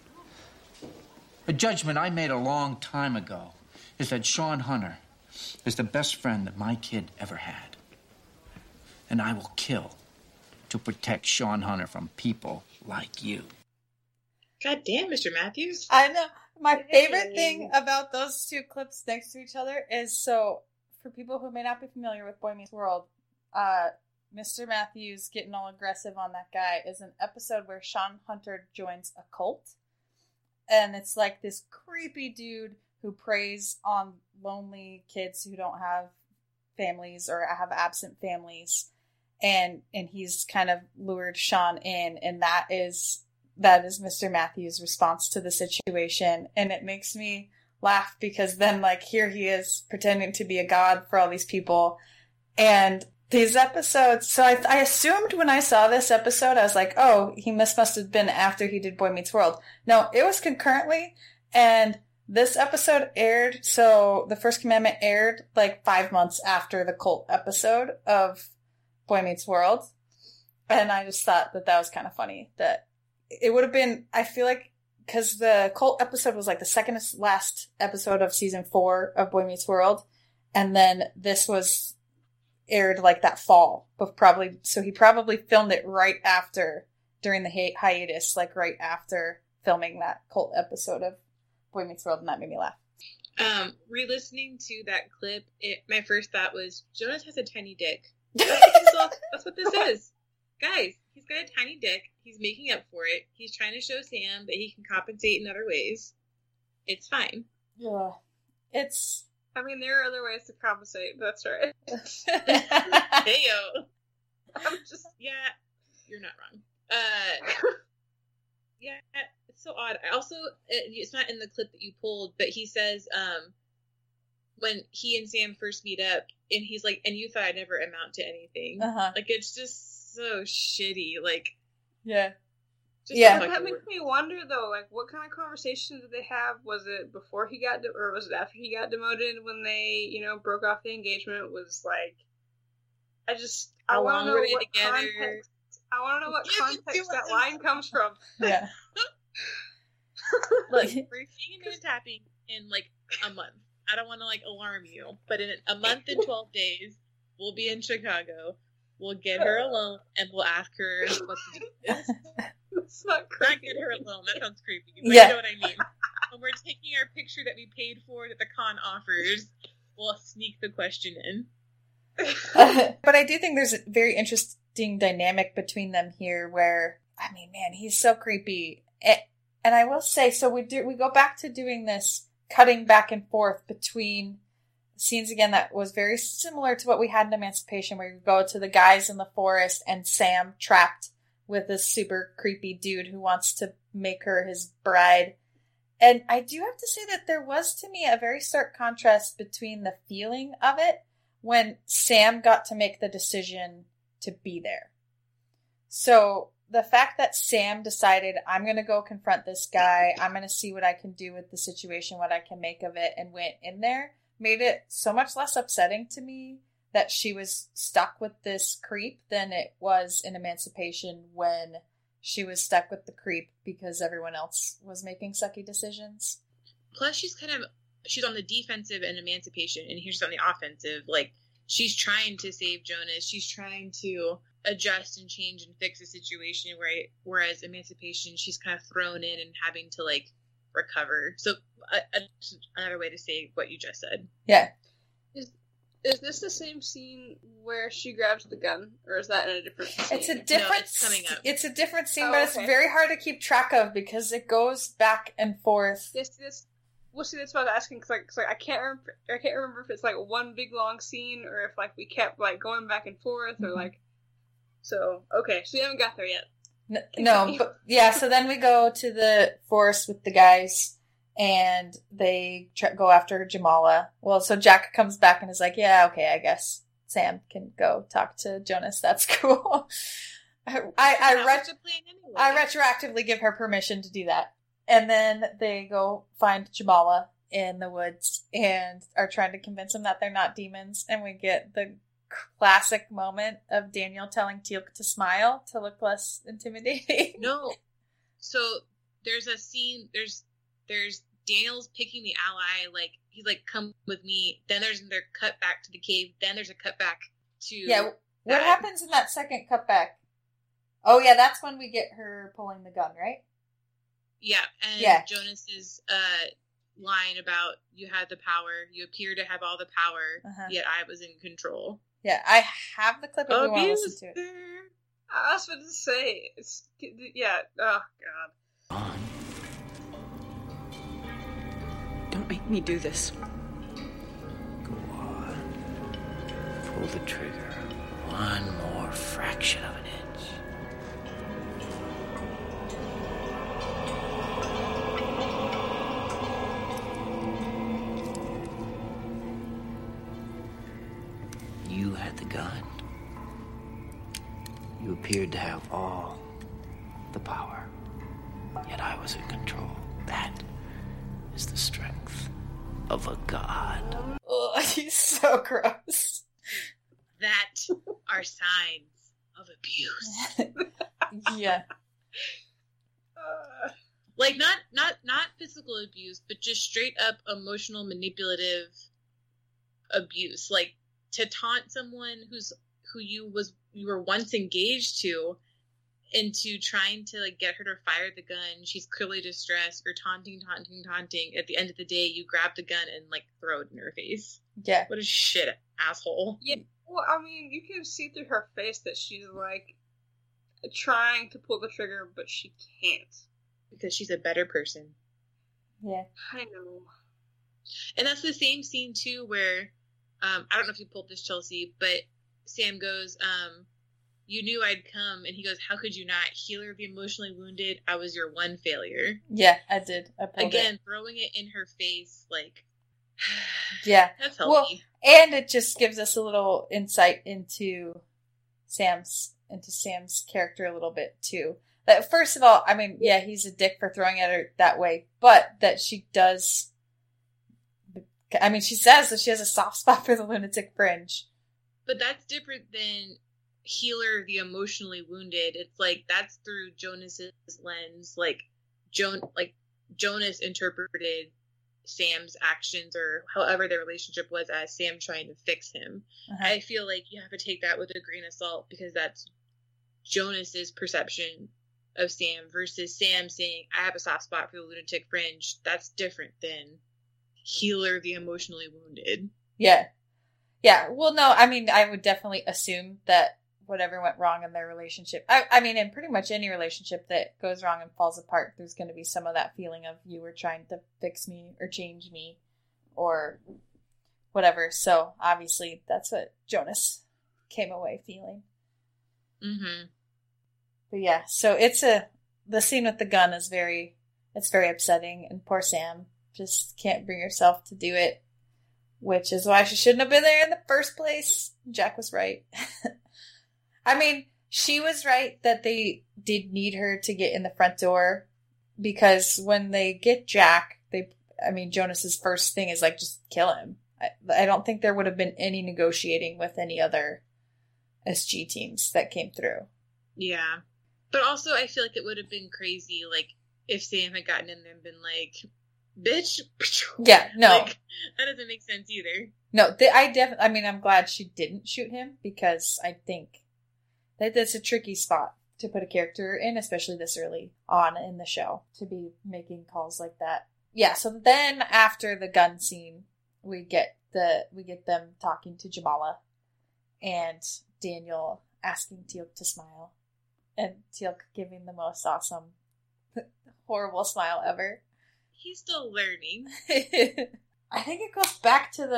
A judgment I made a long time ago is that Sean Hunter is the best friend that my kid ever had. And I will kill to protect Sean Hunter from people like you. God damn, Mr. Matthews. I know. My favorite thing about those 2 clips next to each other is, so for people who may not be familiar with Boy Meets World, Mr. Matthews getting all aggressive on that guy is an episode where Sean Hunter joins a cult. And it's like this creepy dude who preys on lonely kids who don't have families or have absent families. And he's kind of lured Sean in, and that is Mr. Matthews' response to the situation. And it makes me laugh because then, like, here he is pretending to be a god for all these people. And these episodes, so I assumed when I saw this episode, I was like, oh, he must have been after he did Boy Meets World. No, it was concurrently, and this episode aired, so the First Commandment aired like 5 months after the cult episode of Boy Meets World. And I just thought that was kind of funny. That it would have been, I feel like, because the cult episode was like the second to last episode of season 4 of Boy Meets World. And then this was aired like that fall. But so he probably filmed it right after, during the hiatus, like right after filming that cult episode of Boy Meets World. And that made me laugh. Re-listening to that clip, my first thought was, Jonas has a tiny dick. That's what this is. Guys, he's got a tiny dick. He's making up for it. He's trying to show Sam that he can compensate in other ways. It's fine. Yeah. I mean, there are other ways to compensate, but that's right. Hey, yo. I'm just... Yeah, you're not wrong. Yeah, it's so odd. I also, it's not in the clip that you pulled, but he says, when he and Sam first meet up, and he's like, and you thought I'd never amount to anything. Like, it's just so shitty. Like, yeah. That makes me wonder, though, like, what kind of conversations did they have? Was it before he got, or was it after he got demoted when they, you know, broke off the engagement? Was like, I want to know what context. I want to know what context that line comes from. Yeah. Look, we're seeing him tapping in like a month. I don't want to like alarm you, but in a month and 12 days, we'll be in Chicago. We'll get her alone and we'll ask her what to do with this. It's not creepy. Not get her alone. That sounds creepy. But Yeah. You know what I mean. When we're taking our picture that we paid for that the con offers, we'll sneak the question in. But I do think there's a very interesting dynamic between them here where, I mean, man, he's so creepy. And I will say, so we go back to doing this cutting back and forth between scenes again that was very similar to what we had in Emancipation, where you go to the guys in the forest and Sam trapped with this super creepy dude who wants to make her his bride. And I do have to say that there was, to me, a very stark contrast between the feeling of it when Sam got to make the decision to be there. So the fact that Sam decided, I'm going to go confront this guy, I'm going to see what I can do with the situation, what I can make of it, and went in there, made it so much less upsetting to me that she was stuck with this creep than it was in Emancipation when she was stuck with the creep because everyone else was making sucky decisions. Plus, she's on the defensive in Emancipation, and here's on the offensive. Like, she's trying to save Jonas. She's trying to adjust and change and fix the situation, right? Whereas Emancipation, she's kind of thrown in and having to, like, recover. So, another way to say what you just said. Yeah. Is this the same scene where she grabs the gun, or is that in a different scene? It's a different. No, it's coming up. It's a different scene, Oh, but it's okay. very hard to keep track of because it goes back and forth. Yes, that's what I was asking. Cause I can't remember if it's like one big long scene or if like we kept like going back and forth or like. So okay, so we haven't got there yet. No, but yeah. So then we go to the forest with the guys, and they go after Jamala. Well, so Jack comes back and is like, "Yeah, okay, I guess Sam can go talk to Jonas. That's cool." I retroactively give her permission to do that. And then they go find Jamala in the woods and are trying to convince him that they're not demons. And we get the classic moment of Daniel telling Teal'c to smile to look less intimidating. No. So there's a scene, there's Daniel's picking the ally, like, he's like, come with me. Then there's their cut back to the cave. Then there's a cut back to... Yeah, what happens in that second cut back? Oh, yeah, that's when we get her pulling the gun, right? Yeah, and Jonas's line about you had the power, you appear to have all the power, yet I was in control. Yeah, I have the clip if you want to listen to it. I was about to say, oh god. Don't make me do this. Go on. Pull the trigger. One more fraction of an inch. You had the gun. You appeared to have all the power. Yet I was in control. That is the strength of a god. Ugh, he's so gross. That are signs of abuse. Yeah. Like not physical abuse, but just straight up emotional manipulative abuse. Like to taunt someone who you were once engaged to into trying to like get her to fire the gun. She's clearly distressed. You're taunting. At the end of the day, you grab the gun and like throw it in her face. Yeah. What a shit asshole. Yeah. Well, I mean, you can see through her face that she's like trying to pull the trigger, but she can't. Because she's a better person. Yeah. I know. And that's the same scene too where I don't know if you pulled this, Chelsea, but Sam goes, you knew I'd come. And he goes, how could you not? Healer of the emotionally wounded. I was your one failure. Yeah, I did. Again, throwing it in her face, like, yeah. That's healthy. Well, and it just gives us a little insight into Sam's character a little bit, too. That, first of all, I mean, yeah, he's a dick for throwing at her that way, but that she does... I mean, she says that she has a soft spot for the lunatic fringe. But that's different than healer of the emotionally wounded. It's like, that's through Jonas's lens. Like, Jonas interpreted Sam's actions, or however their relationship was, as Sam trying to fix him. Uh-huh. I feel like you have to take that with a grain of salt, because that's Jonas's perception of Sam versus Sam saying, I have a soft spot for the lunatic fringe. That's different than healer of the emotionally wounded. Yeah. Yeah. Well, no, I mean, I would definitely assume that whatever went wrong in their relationship, I mean, in pretty much any relationship that goes wrong and falls apart, there's going to be some of that feeling of you were trying to fix me or change me or whatever. So obviously that's what Jonas came away feeling. Mm-hmm. But yeah, so the scene with the gun is very upsetting, and poor Sam just can't bring herself to do it, which is why she shouldn't have been there in the first place. Jack was right. I mean, she was right that they did need her to get in the front door, because when they get Jack, Jonas's first thing is like, just kill him. I don't think there would have been any negotiating with any other SG teams that came through. Yeah. But also, I feel like it would have been crazy, like, if Sam had gotten in there and been like, bitch. Yeah, no. Like, that doesn't make sense either. No, I'm glad she didn't shoot him, because I think that's a tricky spot to put a character in, especially this early on in the show, to be making calls like that. Yeah, so then after the gun scene, we get them talking to Jamala, and Daniel asking Teal'c to smile, and Teal'c giving the most awesome, horrible smile ever. He's still learning. I think it goes back to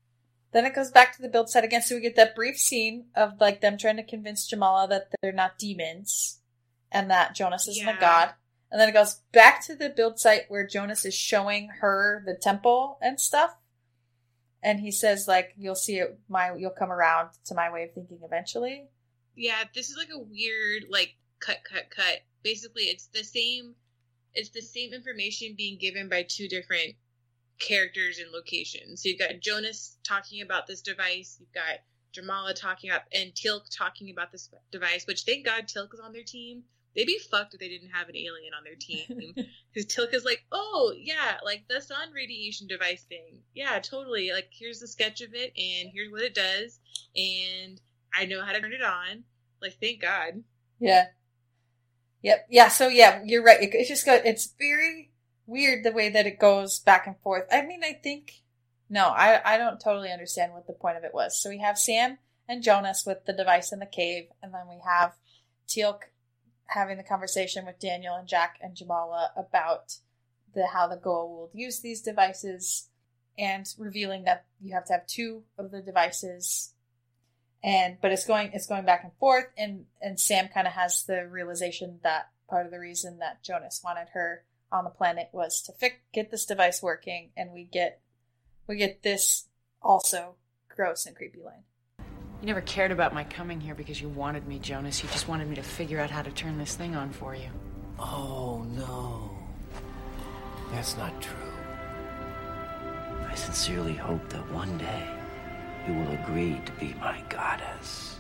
the build set again, so we get that brief scene of like them trying to convince Jamala that they're not demons and that Jonas isn't a god. And then it goes back to the build site where Jonas is showing her the temple and stuff. And he says, like, you'll see it, you'll come around to my way of thinking eventually. Yeah, this is like a weird, like, cut. Basically, it's the same information being given by two different characters and locations. So you've got Jonas talking about this device, you've got Jamala talking about, and Teal'c talking about this device, which thank God Teal'c is on their team. They'd be fucked if they didn't have an alien on their team. Because Teal'c is like, oh, yeah, like the sun radiation device thing. Yeah, totally. Like, here's the sketch of it, and here's what it does, and I know how to turn it on. Like, thank God. Yeah. Yep. Yeah, so yeah, you're right. It's very weird the way that it goes back and forth. I mean, I don't totally understand what the point of it was. So we have Sam and Jonas with the device in the cave, and then we have Teal'c having the conversation with Daniel and Jack and Jamala about how the Goa'uld will use these devices, and revealing that you have to have two of the devices. But it's going back and forth, and Sam kind of has the realization that part of the reason that Jonas wanted her on the planet was to get this device working, and we get this also gross and creepy line. You never cared about my coming here because you wanted me, Jonas. You just wanted me to figure out how to turn this thing on for you. Oh, no. That's not true. I sincerely hope that one day you will agree to be my goddess.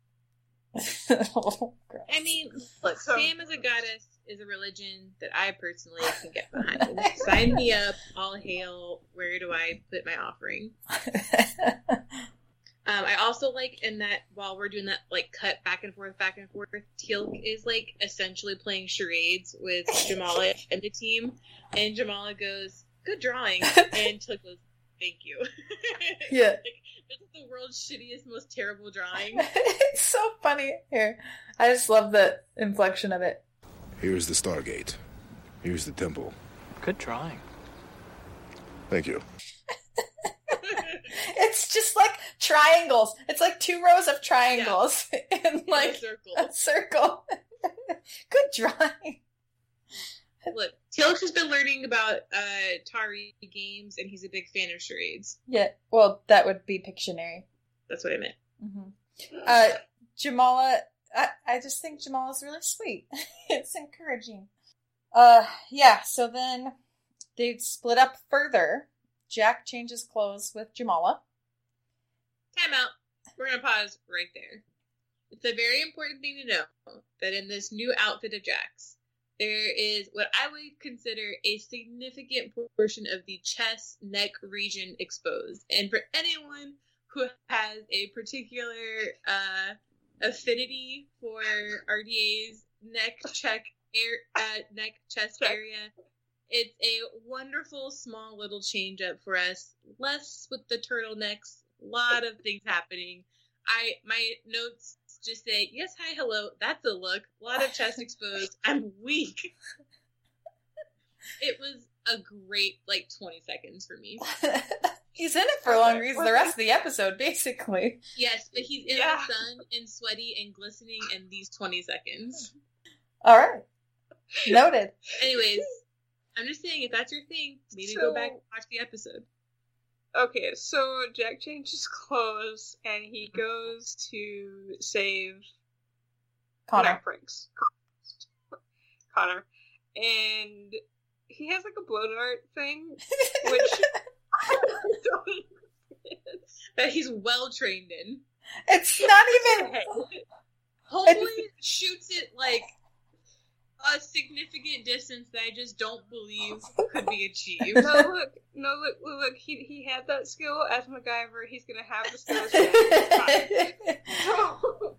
Oh, I mean, look, Sam as a goddess is a religion that I personally can get behind. Sign me up, all hail. Where do I put my offering? I also like in that while we're doing that, like, cut back and forth, Teal'c is, like, essentially playing charades with Jamala and the team, and Jamala goes, good drawing, and Teal'c goes, thank you. Yeah. Like, this is the world's shittiest, most terrible drawing. It's so funny here. I just love the inflection of it. Here's the Stargate. Here's the temple. Good drawing. Thank you. It's just like triangles. It's like 2 rows of triangles in like a circle. Good drawing. Look, Teal'c has been learning about Tari games, and he's a big fan of charades. Yeah, well, that would be Pictionary. That's what I meant. Mm-hmm. Jamala, I just think Jamala's really sweet. It's encouraging. Yeah, so then they split up further. Jack changes clothes with Jamala. Time out. We're going to pause right there. It's a very important thing to know that in this new outfit of Jack's, there is what I would consider a significant portion of the chest neck region exposed. And for anyone who has a particular affinity for RDA's neck chest area, it's a wonderful small little change up for us. Less with the turtlenecks, a lot of things happening. My notes just say, yes, hi, hello, that's a look. A lot of chest exposed. I'm weak. It was a great, 20 seconds for me. He's in it for long reasons the rest of the episode, basically. Yes, but he's in the sun and sweaty and glistening in these 20 seconds. All right. Noted. Anyways, I'm just saying, if that's your thing, maybe go back and watch the episode. Okay, so Jack changes clothes and he goes to save Connor. Connor. And he has a blow dart thing, which I don't understand. That he's well trained in. It's not even... Homeboy shoots it a significant distance that I just don't believe could be achieved. Look, he had that skill as MacGyver. He's gonna have the skills.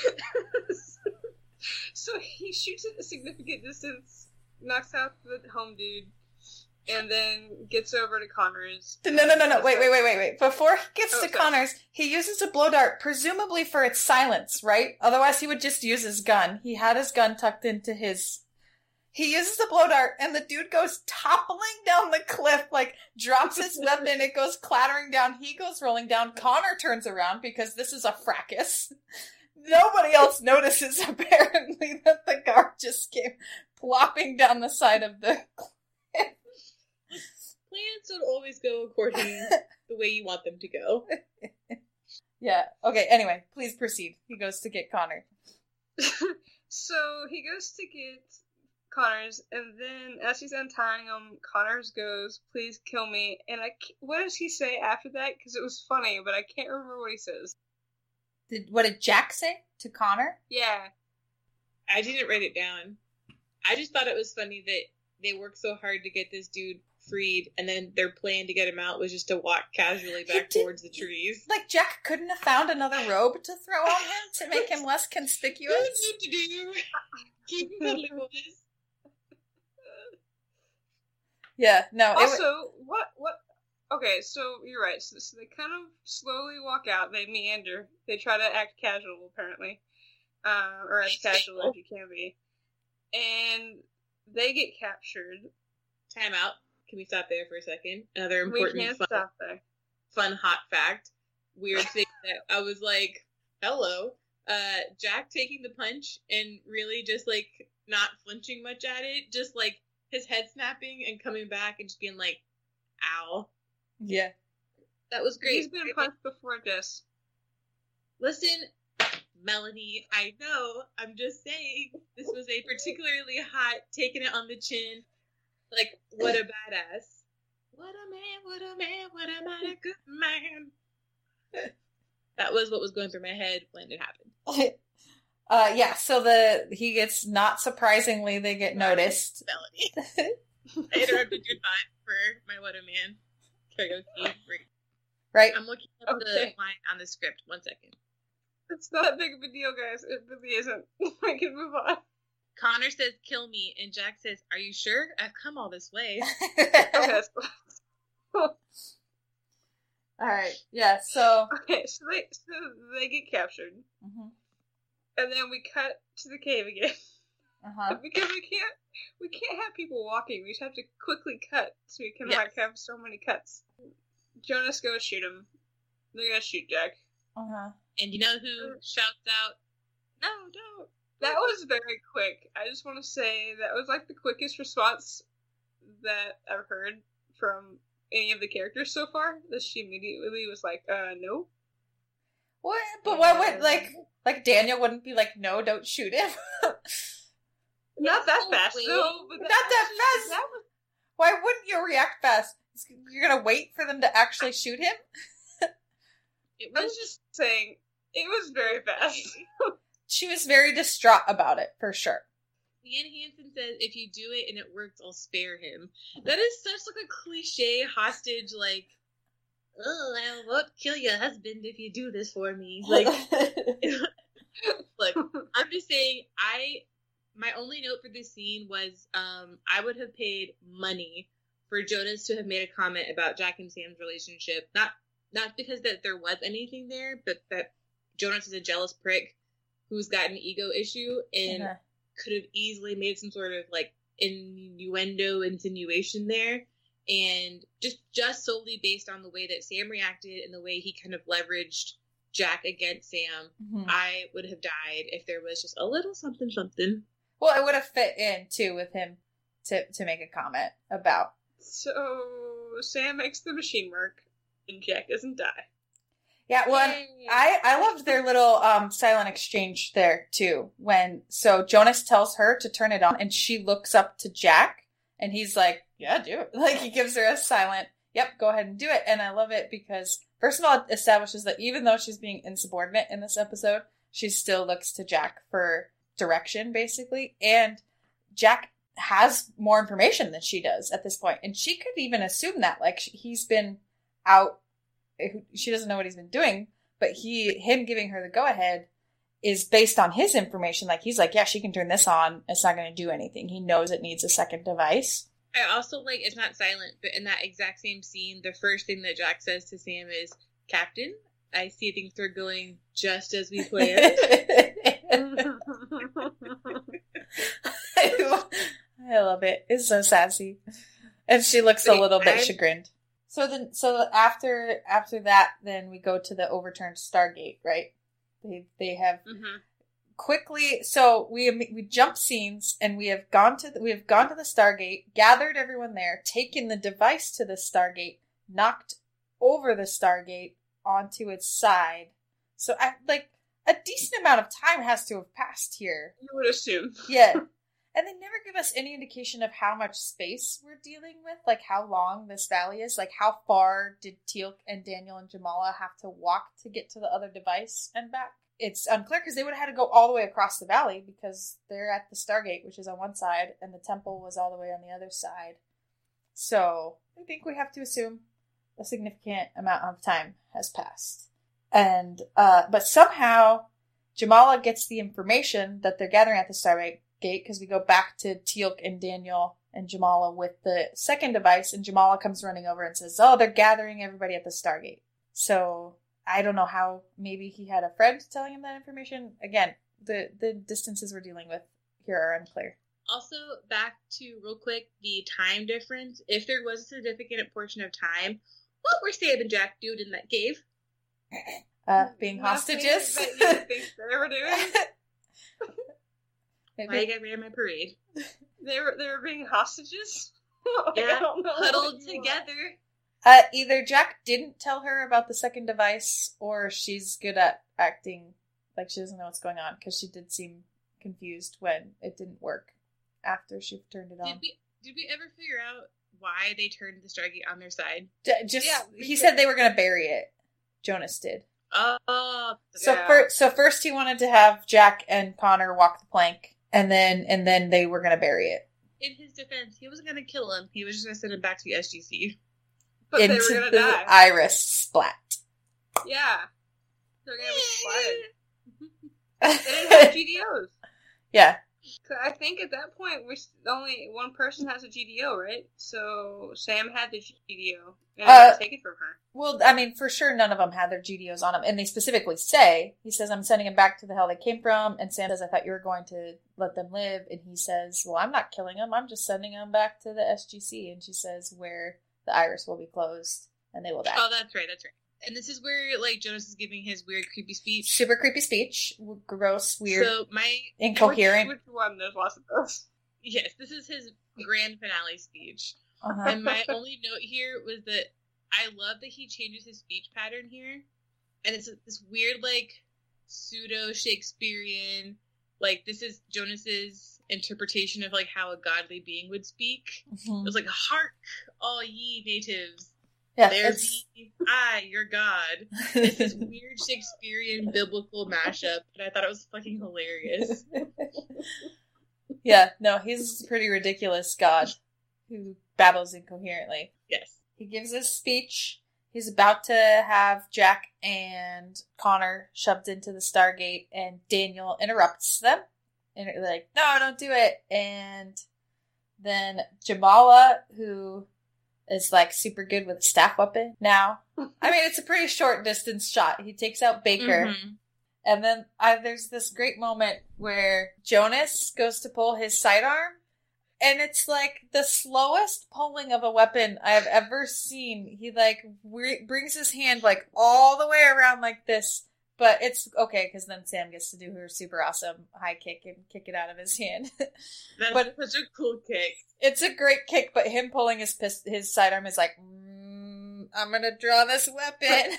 So he shoots at a significant distance, knocks out the home dude, and then gets over to Connor's. No. Wait. Before he gets to Connor's, he uses a blow dart, presumably for its silence, right? Otherwise he would just use his gun. He had his gun tucked into his... He uses the blow dart, and the dude goes toppling down the cliff, drops his weapon, it goes clattering down, he goes rolling down, Connor turns around, because this is a fracas. Nobody else notices, apparently, that the guard just came plopping down the side of the cliff. Plans don't always go according the way you want them to go. Yeah, okay, anyway, please proceed. He goes to get Connor. So, he goes to get Connor's, and then as he's untying him, Connor's goes, "Please kill me." And what does he say after that? Because it was funny, but I can't remember what he says. What did Jack say to Connor? Yeah. I didn't write it down. I just thought it was funny that they worked so hard to get this dude freed, and then their plan to get him out was just to walk casually back towards the trees. Jack couldn't have found another robe to throw on him to make him less conspicuous? What did you do? Keep him cuddly, boys. Yeah, no. Also, what? Okay, so you're right. So they kind of slowly walk out. They meander. They try to act casual, apparently, or as casual as you can be. And they get captured. Time out. Can we stop there for a second? Another important, fun hot fact. Weird thing that I was like, "Hello." Jack taking the punch and really just not flinching much at it, just his head snapping and coming back and just being like, ow. Yeah. That was great. He's been punched before this. Listen, Melanie, I know, I'm just saying, this was a particularly hot, taking it on the chin, what a badass. What a man, what am I, a good man. That was what was going through my head when it happened. Yeah, so he gets, not surprisingly, they get noticed. Melanie. I interrupted your thought for my What a Man karaoke. Right. I'm looking up the line on the script. 1 second. It's not that big of a deal, guys. It really isn't. I can move on. Connor says, "Kill me," and Jack says, "Are you sure? I've come all this way." Okay, Alright, yeah, so... Okay, so they get captured. Mm-hmm. And then we cut to the cave again. Uh-huh. Because we can't have people walking. We just have to quickly cut so we can have so many cuts. Jonas goes shoot him. They're gonna shoot Jack. Uh-huh. And you know who shouts out, "No, don't." That was very quick. I just want to say that was like the quickest response that I've heard from any of the characters so far. That she immediately was like, no. What? But what would, like Daniel wouldn't be like, no, don't shoot him? Not that fast, though. Not that fast? Why wouldn't you react fast? You're gonna wait for them to actually shoot him? I was just saying, it was very fast. She was very distraught about it, for sure. Ian Hansen says, if you do it and it works, I'll spare him. That is such like a cliche hostage, like, oh, I won't kill your husband if you do this for me. Like, look, I'm just saying, my only note for this scene was, I would have paid money for Jonas to have made a comment about Jack and Sam's relationship. Not because that there was anything there, but that Jonas is a jealous prick who's got an ego issue and could have easily made some sort of like insinuation there. And just solely based on the way that Sam reacted and the way he kind of leveraged Jack against Sam, I would have died if there was just a little something. Well, it would have fit in too with him to make a comment about. So Sam makes the machine work and Jack doesn't die. Yeah, well, I loved their little silent exchange there too. So Jonas tells her to turn it on, and she looks up to Jack, and he's like, "Yeah, do it." Like, he gives her a silent, "Yep, go ahead and do it." And I love it because, first of all, it establishes that even though she's being insubordinate in this episode, she still looks to Jack for direction, basically. And Jack has more information than she does at this point, and she could even assume that, like, he's been out. She doesn't know what he's been doing, but him giving her the go-ahead is based on his information. Like, he's like, yeah, she can turn this on. It's not going to do anything. He knows it needs a second device. I also like, it's not silent, but in that exact same scene, the first thing that Jack says to Sam is, "Captain, I see things are going just as we planned." I love it. It's so sassy. And she looks a little bit chagrined. So after that, then we go to the overturned Stargate, right? They have quickly. So we jump scenes, and we have gone to the Stargate, gathered everyone there, taken the device to the Stargate, knocked over the Stargate onto its side. So a decent amount of time has to have passed here. You would assume, yeah. And they never give us any indication of how much space we're dealing with, like how long this valley is. Like, how far did Teal'c and Daniel and Jamala have to walk to get to the other device and back? It's unclear, because they would have had to go all the way across the valley, because they're at the Stargate, which is on one side, and the temple was all the way on the other side. So I think we have to assume a significant amount of time has passed. And but somehow Jamala gets the information that they're gathering at the Stargate, because we go back to Teal'c and Daniel and Jamala with the second device, and Jamala comes running over and says, "Oh, they're gathering everybody at the Stargate." So I don't know how. Maybe he had a friend telling him that information. Again, the distances we're dealing with here are unclear. Also, back to real quick the time difference. If there was a significant portion of time, what were Sam and Jack doing in that cave? Being hostages. That you think they were doing? Why you ran my parade? They were being hostages? Yeah, huddled together. Either Jack didn't tell her about the second device, or she's good at acting like she doesn't know what's going on, because she did seem confused when it didn't work after she turned it on. Did we ever figure out why they turned the Stargate on their side? He said they were going to bury it. Jonas did. Oh. So first he wanted to have Jack and Connor walk the plank, and then they were going to bury it. In his defense, he wasn't going to kill him. He was just going to send him back to the SGC. But they were going to die. Iris splat. Yeah. They're going to be splatted. They didn't have GDOs. Yeah. I think at that point, only one person has a GDO, right? So Sam had the GDO, and I take it from her. Well, I mean, for sure none of them had their GDOs on them, and they specifically say, he says, "I'm sending them back to the hell they came from," and Sam says, "I thought you were going to let them live," and he says, "Well, I'm not killing them, I'm just sending them back to the SGC," and she says, "Where the Iris will be closed, and they will die." Oh, that's right. And this is where, like, Jonas is giving his weird, creepy speech. Super creepy speech. Gross, weird, So incoherent. Which one? There's lots of those. Yes, this is his grand finale speech. Uh-huh. And my only note here was that I love that he changes his speech pattern here. And it's this weird, like, pseudo-Shakespearean, like, this is Jonas's interpretation of, like, how a godly being would speak. Mm-hmm. It was like, hark, all ye natives. Yeah, There's I, your God. It's this weird Shakespearean biblical mashup, and I thought it was fucking hilarious. Yeah, no, he's a pretty ridiculous god who babbles incoherently. Yes. He gives his speech. He's about to have Jack and Connor shoved into the Stargate, and Daniel interrupts them. And they're like, no, don't do it. And then Jamala, who is like super good with a staff weapon now. I mean, it's a pretty short distance shot. He takes out Baker. Mm-hmm. And then there's this great moment where Jonas goes to pull his sidearm, and it's like the slowest pulling of a weapon I've ever seen. He like brings his hand like all the way around like this, but it's okay because then Sam gets to do her super awesome high kick and kick it out of his hand. That's such a cool kick. It's a great kick, but him pulling his sidearm is like, I'm gonna draw this weapon.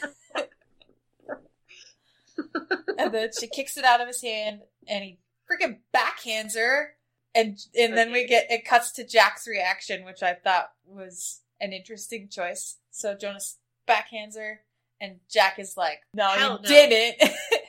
And then she kicks it out of his hand, and he freaking backhands her, and then it cuts to Jack's reaction, which I thought was an interesting choice. So Jonas backhands her, and Jack is like, "No, you didn't."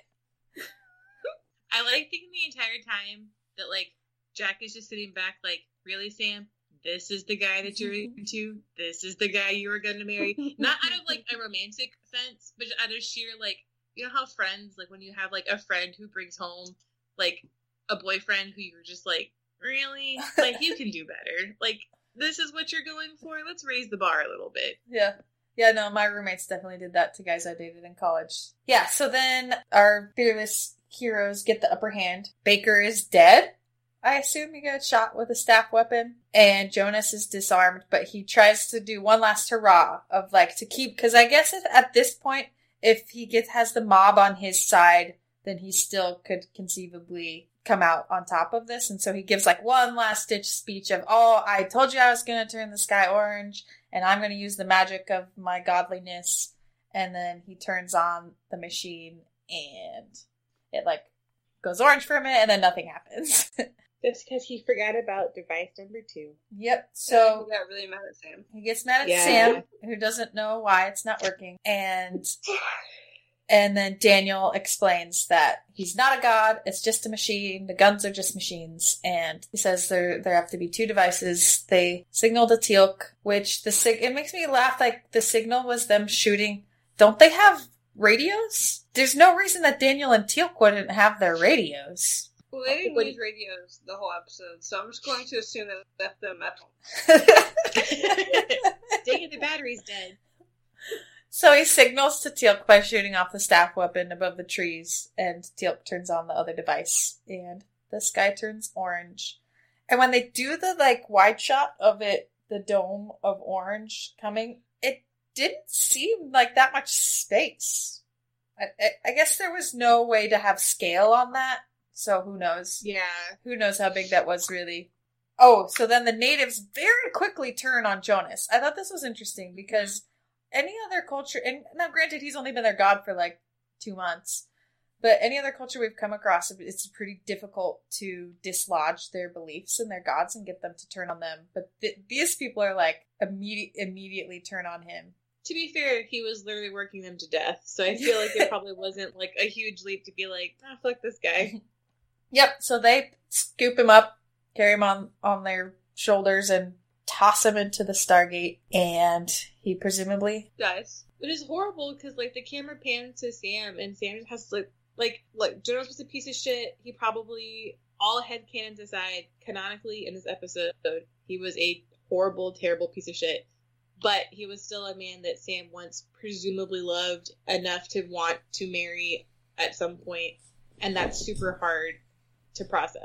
I like thinking the entire time that like Jack is just sitting back, like, really, Sam? This is the guy that you're into? This is the guy you were going to marry? Not out of like a romantic sense, but out of sheer like. You know how friends, like, when you have, like, a friend who brings home, like, a boyfriend who you're just like, really? Like, you can do better. Like, this is what you're going for? Let's raise the bar a little bit. Yeah. Yeah, no, my roommates definitely did that to guys I dated in college. Yeah, so then our fearless heroes get the upper hand. Baker is dead. I assume he got shot with a staff weapon. And Jonas is disarmed, but he tries to do one last hurrah of, like, to keep... Because I guess at this point... If he has the mob on his side, then he still could conceivably come out on top of this. And so he gives like one last ditch speech of, oh, I told you I was going to turn the sky orange, and I'm going to use the magic of my godliness. And then he turns on the machine, and it like goes orange for a minute, and then nothing happens. Just because he forgot about device number 2. Yep. So he got really mad at Sam. He gets mad at Sam, who doesn't know why it's not working. And then Daniel explains that he's not a god, it's just a machine, the guns are just machines. And he says there have to be 2 devices. They signal to Teal'c, which it makes me laugh, like the signal was them shooting. Don't they have radios? There's no reason that Daniel and Teal'c wouldn't have their radios. Well, they didn't use radios the whole episode, so I'm just going to assume that they left them at home. Dang it, the battery's dead. So he signals to Teal'c by shooting off the staff weapon above the trees, and Teal'c turns on the other device, and the sky turns orange. And when they do the, like, wide shot of it, the dome of orange coming, it didn't seem like that much space. I guess there was no way to have scale on that. So who knows? Yeah. Who knows how big that was really. Oh, so then the natives very quickly turn on Jonas. I thought this was interesting because any other culture, and now granted he's only been their god for like 2 months, but any other culture we've come across, it's pretty difficult to dislodge their beliefs in their gods and get them to turn on them. But these people are like immediately turn on him. To be fair, he was literally working them to death, so I feel like it probably wasn't like a huge leap to be like, fuck this guy. Yep, so they scoop him up, carry him on their shoulders, and toss him into the Stargate, and he presumably dies. It is horrible because, like, the camera pans to Sam, and Sam just has to, like, Jonas was a piece of shit. He probably, all headcanons aside, canonically in this episode, he was a horrible, terrible piece of shit. But he was still a man that Sam once presumably loved enough to want to marry at some point, and that's super hard to process.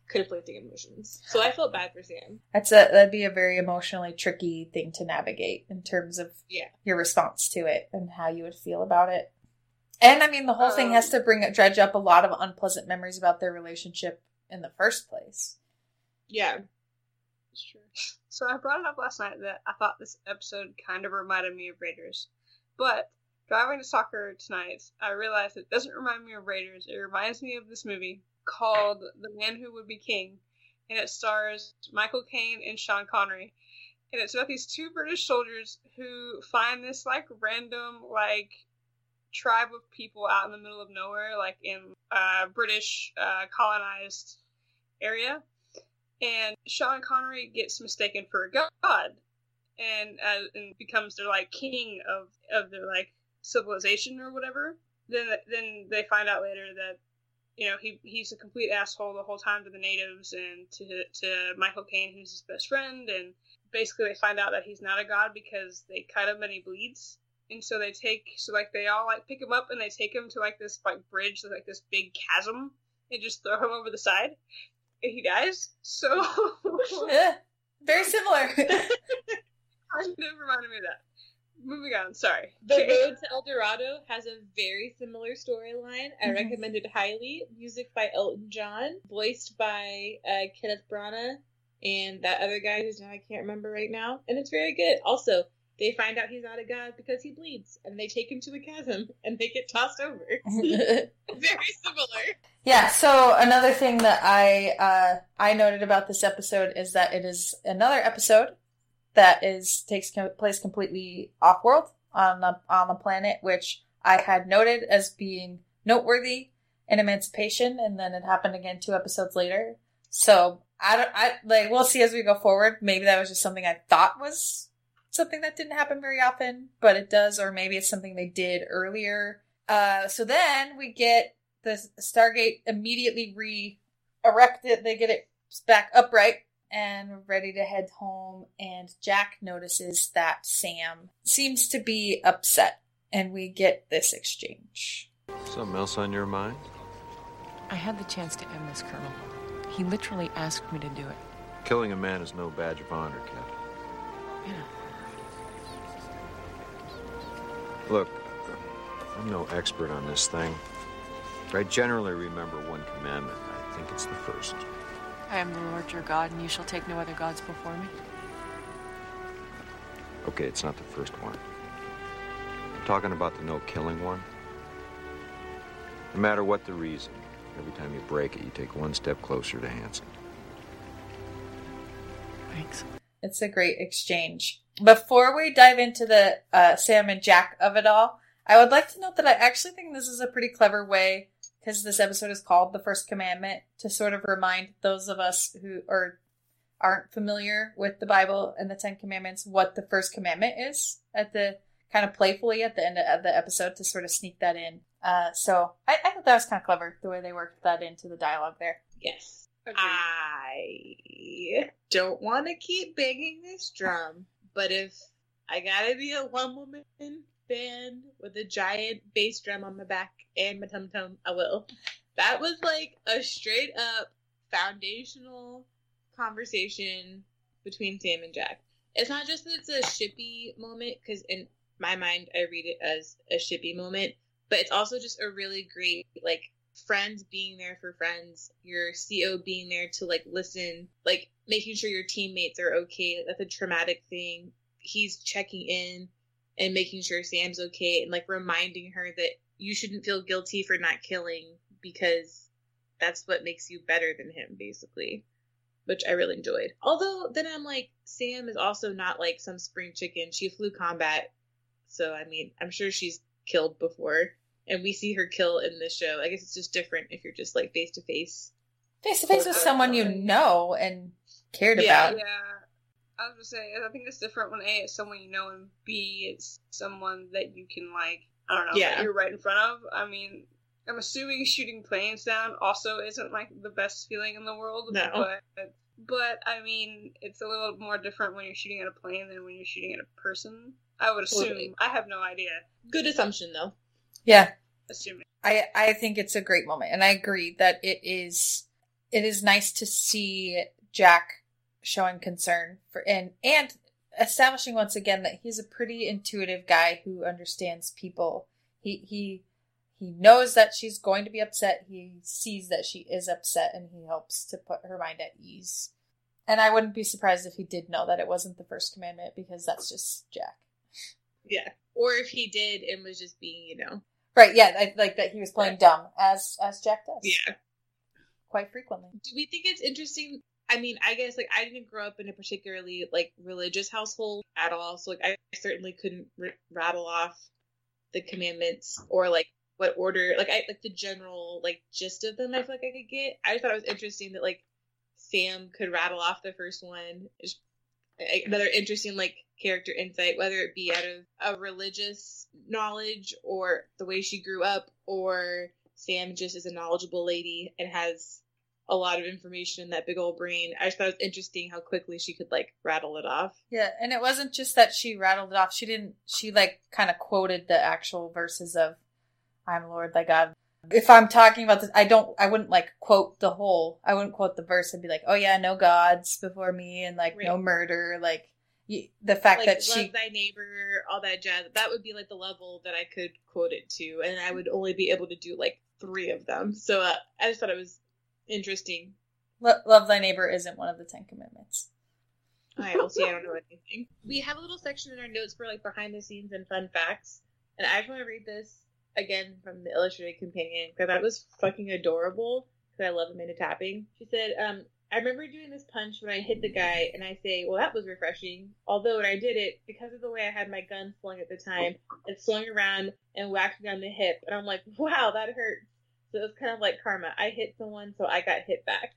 conflicting emotions. So I felt bad for Sam. That'd be a very emotionally tricky thing to navigate in terms of your response to it and how you would feel about it. And I mean, the whole thing has to dredge up a lot of unpleasant memories about their relationship in the first place. Yeah. It's true. So I brought it up last night that I thought this episode kind of reminded me of Raiders. But driving to soccer tonight, I realized it doesn't remind me of Raiders. It reminds me of this movie called The Man Who Would Be King. And it stars Michael Caine and Sean Connery. And it's about these two British soldiers who find this, like, random, like, tribe of people out in the middle of nowhere, like in British colonized area, and Sean Connery gets mistaken for a god, and becomes their like king of their like civilization or whatever. Then they find out later that he's a complete asshole the whole time to the natives and to Michael Caine, who's his best friend, and basically they find out that he's not a god because they cut him and he bleeds. And so they all like pick him up and they take him to like this like bridge, like this big chasm, and just throw him over the side. And he dies. So very similar. It reminded me of that. Moving on, sorry. The Road to El Dorado has a very similar storyline. I recommend it highly. Music by Elton John, voiced by Kenneth Branagh, and that other guy whose name I can't remember right now. And it's very good. Also, they find out he's not a god because he bleeds, and they take him to a chasm, and they get tossed over. Very similar. Yeah, so another thing that I noted about this episode is that it is another episode that takes place completely off-world on the planet, which I had noted as being noteworthy in Emancipation, and then it happened again 2 episodes later. So we'll see as we go forward. Maybe that was just something I thought was something that didn't happen very often, but it does, or maybe it's something they did earlier. So then we get the Stargate immediately re-erected. They get it back upright, and we're ready to head home, and Jack notices that Sam seems to be upset, and we get this exchange. Something else on your mind? I had the chance to end this, Colonel. He literally asked me to do it. Killing a man is no badge of honor, Captain. Yeah. Look, I'm no expert on this thing, but I generally remember one commandment. I think it's the first. I am the Lord your God, and you shall take no other gods before me. Okay, it's not the first one. I'm talking about the no-killing one. No matter what the reason, every time you break it, you take one step closer to Hanson. Thanks. It's a great exchange. Before we dive into the Sam and Jack of it all, I would like to note that I actually think this is a pretty clever way, because this episode is called The First Commandment, to sort of remind those of us who aren't familiar with the Bible and the 10 Commandments what the first commandment is, at the kind of playfully at the end of the episode, to sort of sneak that in. So I thought that was kind of clever, the way they worked that into the dialogue there. Yes. I don't want to keep banging this drum, but if I gotta be a one-woman band with a giant bass drum on my back and my tum-tum, I will. That was like a straight-up foundational conversation between Sam and Jack. It's not just that it's a shippy moment, because in my mind I read it as a shippy moment, but it's also just a really great, like, friends being there for friends, your CO being there to like listen, like making sure your teammates are okay. That's a traumatic thing. He's checking in and making sure Sam's okay, and like reminding her that you shouldn't feel guilty for not killing because that's what makes you better than him, basically, which I really enjoyed. Although then I'm like, Sam is also not like some spring chicken. She flew combat, so I mean, I'm sure she's killed before. And we see her kill in this show. I guess it's just different if you're just like face to face. Face to face with someone you know and cared about. Yeah. I was gonna say, I think it's different when A, it's someone you know, and B, it's someone that you can like, I don't know, that you're right in front of. I mean, I'm assuming shooting planes down also isn't like the best feeling in the world. No. But I mean, it's a little more different when you're shooting at a plane than when you're shooting at a person. I would assume. Totally. I have no idea. Good assumption, though. Yeah. Assuming. I think it's a great moment, and I agree that it is it is nice to see Jack showing concern for and establishing once again that he's a pretty intuitive guy who understands people. He knows that she's going to be upset. He sees that she is upset, and he helps to put her mind at ease. And I wouldn't be surprised if he did know that it wasn't the first commandment, because that's just Jack. Yeah. Or if he did and was just being, Right, yeah, like that he was playing dumb, as Jack does. Yeah. Quite frequently. Do we think it's interesting? I mean, I guess, I didn't grow up in a particularly, religious household at all, so, I certainly couldn't rattle off the commandments or, what order, the general, gist of them I feel like I could get. I just thought it was interesting that, Sam could rattle off the first one. Just another interesting, character insight, whether it be out of a religious knowledge or the way she grew up, or Sam just is a knowledgeable lady and has a lot of information in that big old brain. I just thought it was interesting how quickly she could, rattle it off. Yeah, and it wasn't just that she rattled it off. She kind of quoted the actual verses of I'm Lord thy God. If I'm talking about this, I wouldn't quote the whole, I wouldn't quote the verse and be like, oh yeah, no gods before me, and right. No murder, the fact that she love thy neighbor, all that jazz, that would be the level that I could quote it to, and I would only be able to do 3 of them. So I just thought it was interesting. Love thy neighbor isn't one of the 10 commandments. All right, we'll see. I don't know anything. We have a little section in our notes for behind the scenes and fun facts, and I just want to read this again from the Illustrated Companion because I thought it was fucking adorable because I love Amanda Tapping. She said, I remember doing this punch when I hit the guy, and I say, well, that was refreshing. Although when I did it, because of the way I had my gun slung at the time, it swung around and whacked me on the hip. And I'm like, wow, that hurt. So it was kind of like karma. I hit someone, so I got hit back.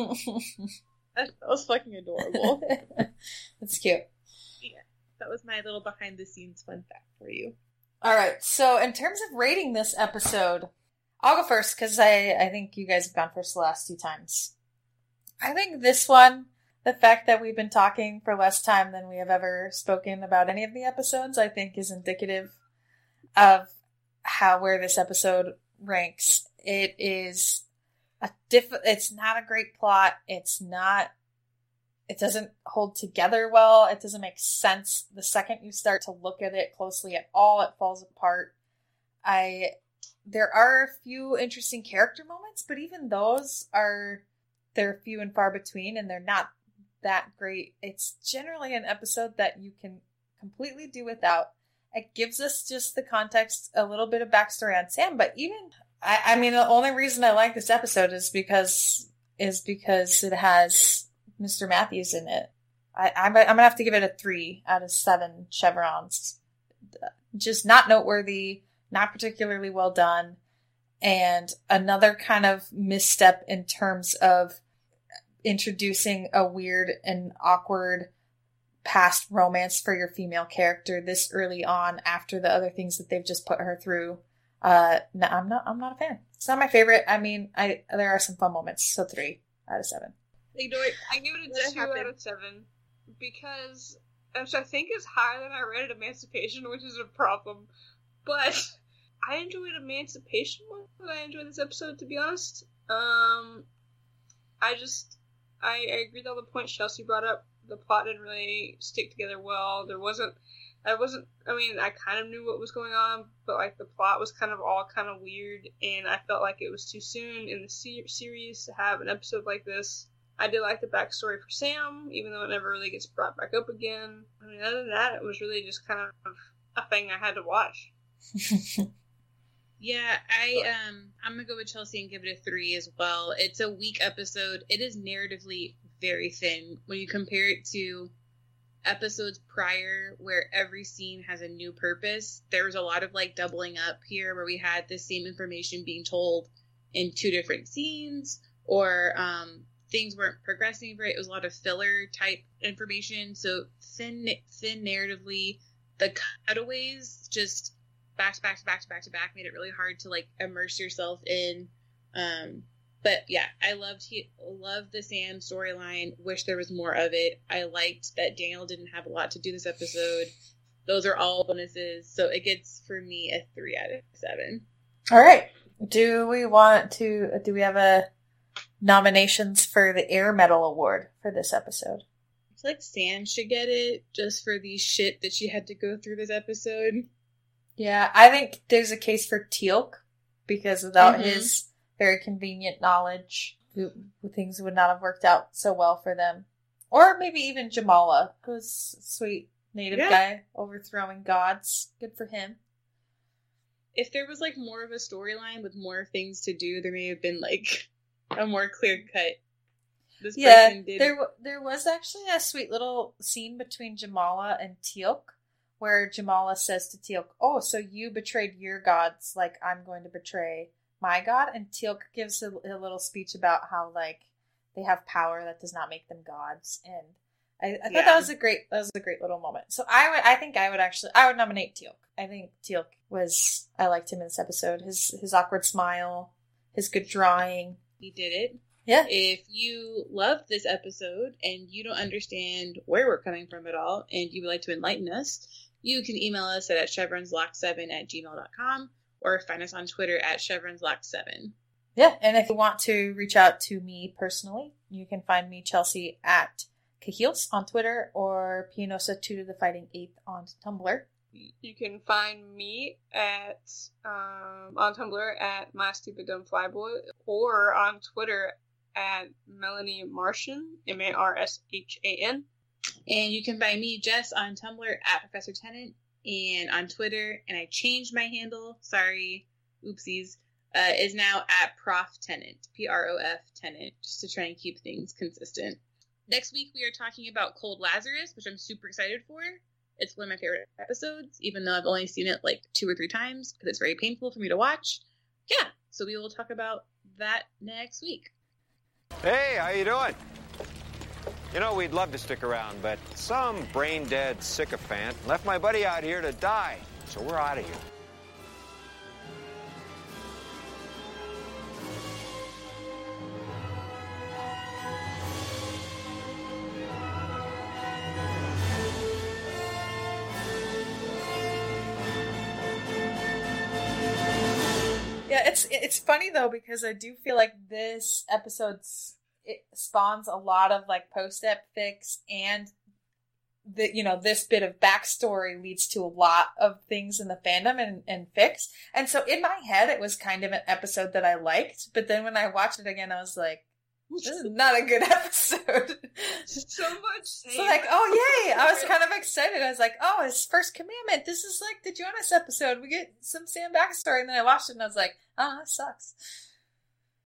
That was fucking adorable. That's cute. Yeah, that was my little behind-the-scenes fun fact for you. All right, so in terms of rating this episode, I'll go first because I think you guys have gone first the last 2 times. I think this one, the fact that we've been talking for less time than we have ever spoken about any of the episodes, I think is indicative of where this episode ranks. It is it's not a great plot. It doesn't hold together well. It doesn't make sense. The second you start to look at it closely at all, it falls apart. There are a few interesting character moments, but even those they're few and far between, and they're not that great. It's generally an episode that you can completely do without. It gives us just the context, a little bit of backstory on Sam, but even, I mean, the only reason I like this episode is because it has Mr. Matthews in it. I'm gonna have to give it a 3 out of 7 chevrons. Just not noteworthy, not particularly well done, and another kind of misstep in terms of introducing a weird and awkward past romance for your female character this early on after the other things that they've just put her through. No, I'm not a fan. It's not my favorite. I mean, there are some fun moments, so 3 out of 7. I give it a 2 out of 7 because I think it's higher than I rated Emancipation, which is a problem. But I enjoyed Emancipation more than I enjoyed this episode, to be honest. I agree with all the points Chelsea brought up. The plot didn't really stick together well. I kind of knew what was going on, but the plot was kind of all kind of weird, and I felt like it was too soon in the series to have an episode like this. I did like the backstory for Sam, even though it never really gets brought back up again. I mean, other than that, it was really just kind of a thing I had to watch. Yeah, I'm gonna go with Chelsea and give it a 3 as well. It's a weak episode. It is narratively very thin when you compare it to episodes prior where every scene has a new purpose. There was a lot of doubling up here where we had the same information being told in 2 different scenes, or things weren't progressing right. It was a lot of filler type information. So thin narratively. The cutaways just back to back made it really hard to immerse yourself in. But yeah, I loved the Sam storyline. Wish there was more of it. I liked that Daniel didn't have a lot to do this episode. Those are all bonuses. So it gets, for me, a 3 out of 7. All right. Do we have a nominations for the Air Medal Award for this episode. I feel like Sand should get it just for the shit that she had to go through this episode. Yeah, I think there's a case for Teal'c because without his very convenient knowledge, things would not have worked out so well for them. Or maybe even Jamala, who's a sweet native guy overthrowing gods. Good for him. If there was like more of a storyline with more things to do, there may have been like a more clear cut. There was actually a sweet little scene between Jamala and Teal'c where Jamala says to Teal'c, "Oh, so you betrayed your gods, like I'm going to betray my god," and Teal'c gives a little speech about how like they have power that does not make them gods, and I thought that was a great little moment. So I think I would nominate Teal'c. I think Teal'c I liked him in this episode. His awkward smile, his good drawing. He did it. Yeah. If you love this episode and you don't understand where we're coming from at all, and you would like to enlighten us, you can email us at chevronslock7@gmail.com or find us on Twitter at chevronslock7. Yeah, and if you want to reach out to me personally, you can find me, Chelsea, at Cahiles on Twitter or Pianosa2 to the Fighting 8th on Tumblr. You can find me at on Tumblr at My Stupid Dumb Flyboy or on Twitter at Melanie Martian, Marshan. And you can find me, Jess, on Tumblr at Professor Tennant and on Twitter, and I changed my handle, sorry, oopsies, is now at Prof Tennant, Prof Tennant, just to try and keep things consistent. Next week we are talking about Cold Lazarus, which I'm super excited for. It's one of my favorite episodes, even though I've only seen it like 2 or 3 times because it's very painful for me to watch. Yeah, so we will talk about that next week. Hey, how you doing? You know, we'd love to stick around, but some brain-dead sycophant left my buddy out here to die, so we're out of here. Yeah, it's funny though because I do feel like this it spawns a lot of like post-ep fics, and this bit of backstory leads to a lot of things in the fandom and fics. And so in my head, it was kind of an episode that I liked, but then when I watched it again, I was like, this is not a good episode. So much. So like, oh yay! I was kind of excited. I was like, oh, his first commandment. This is like the Jonas episode. We get some Sam backstory, and then I watched it and I was like, oh, that sucks.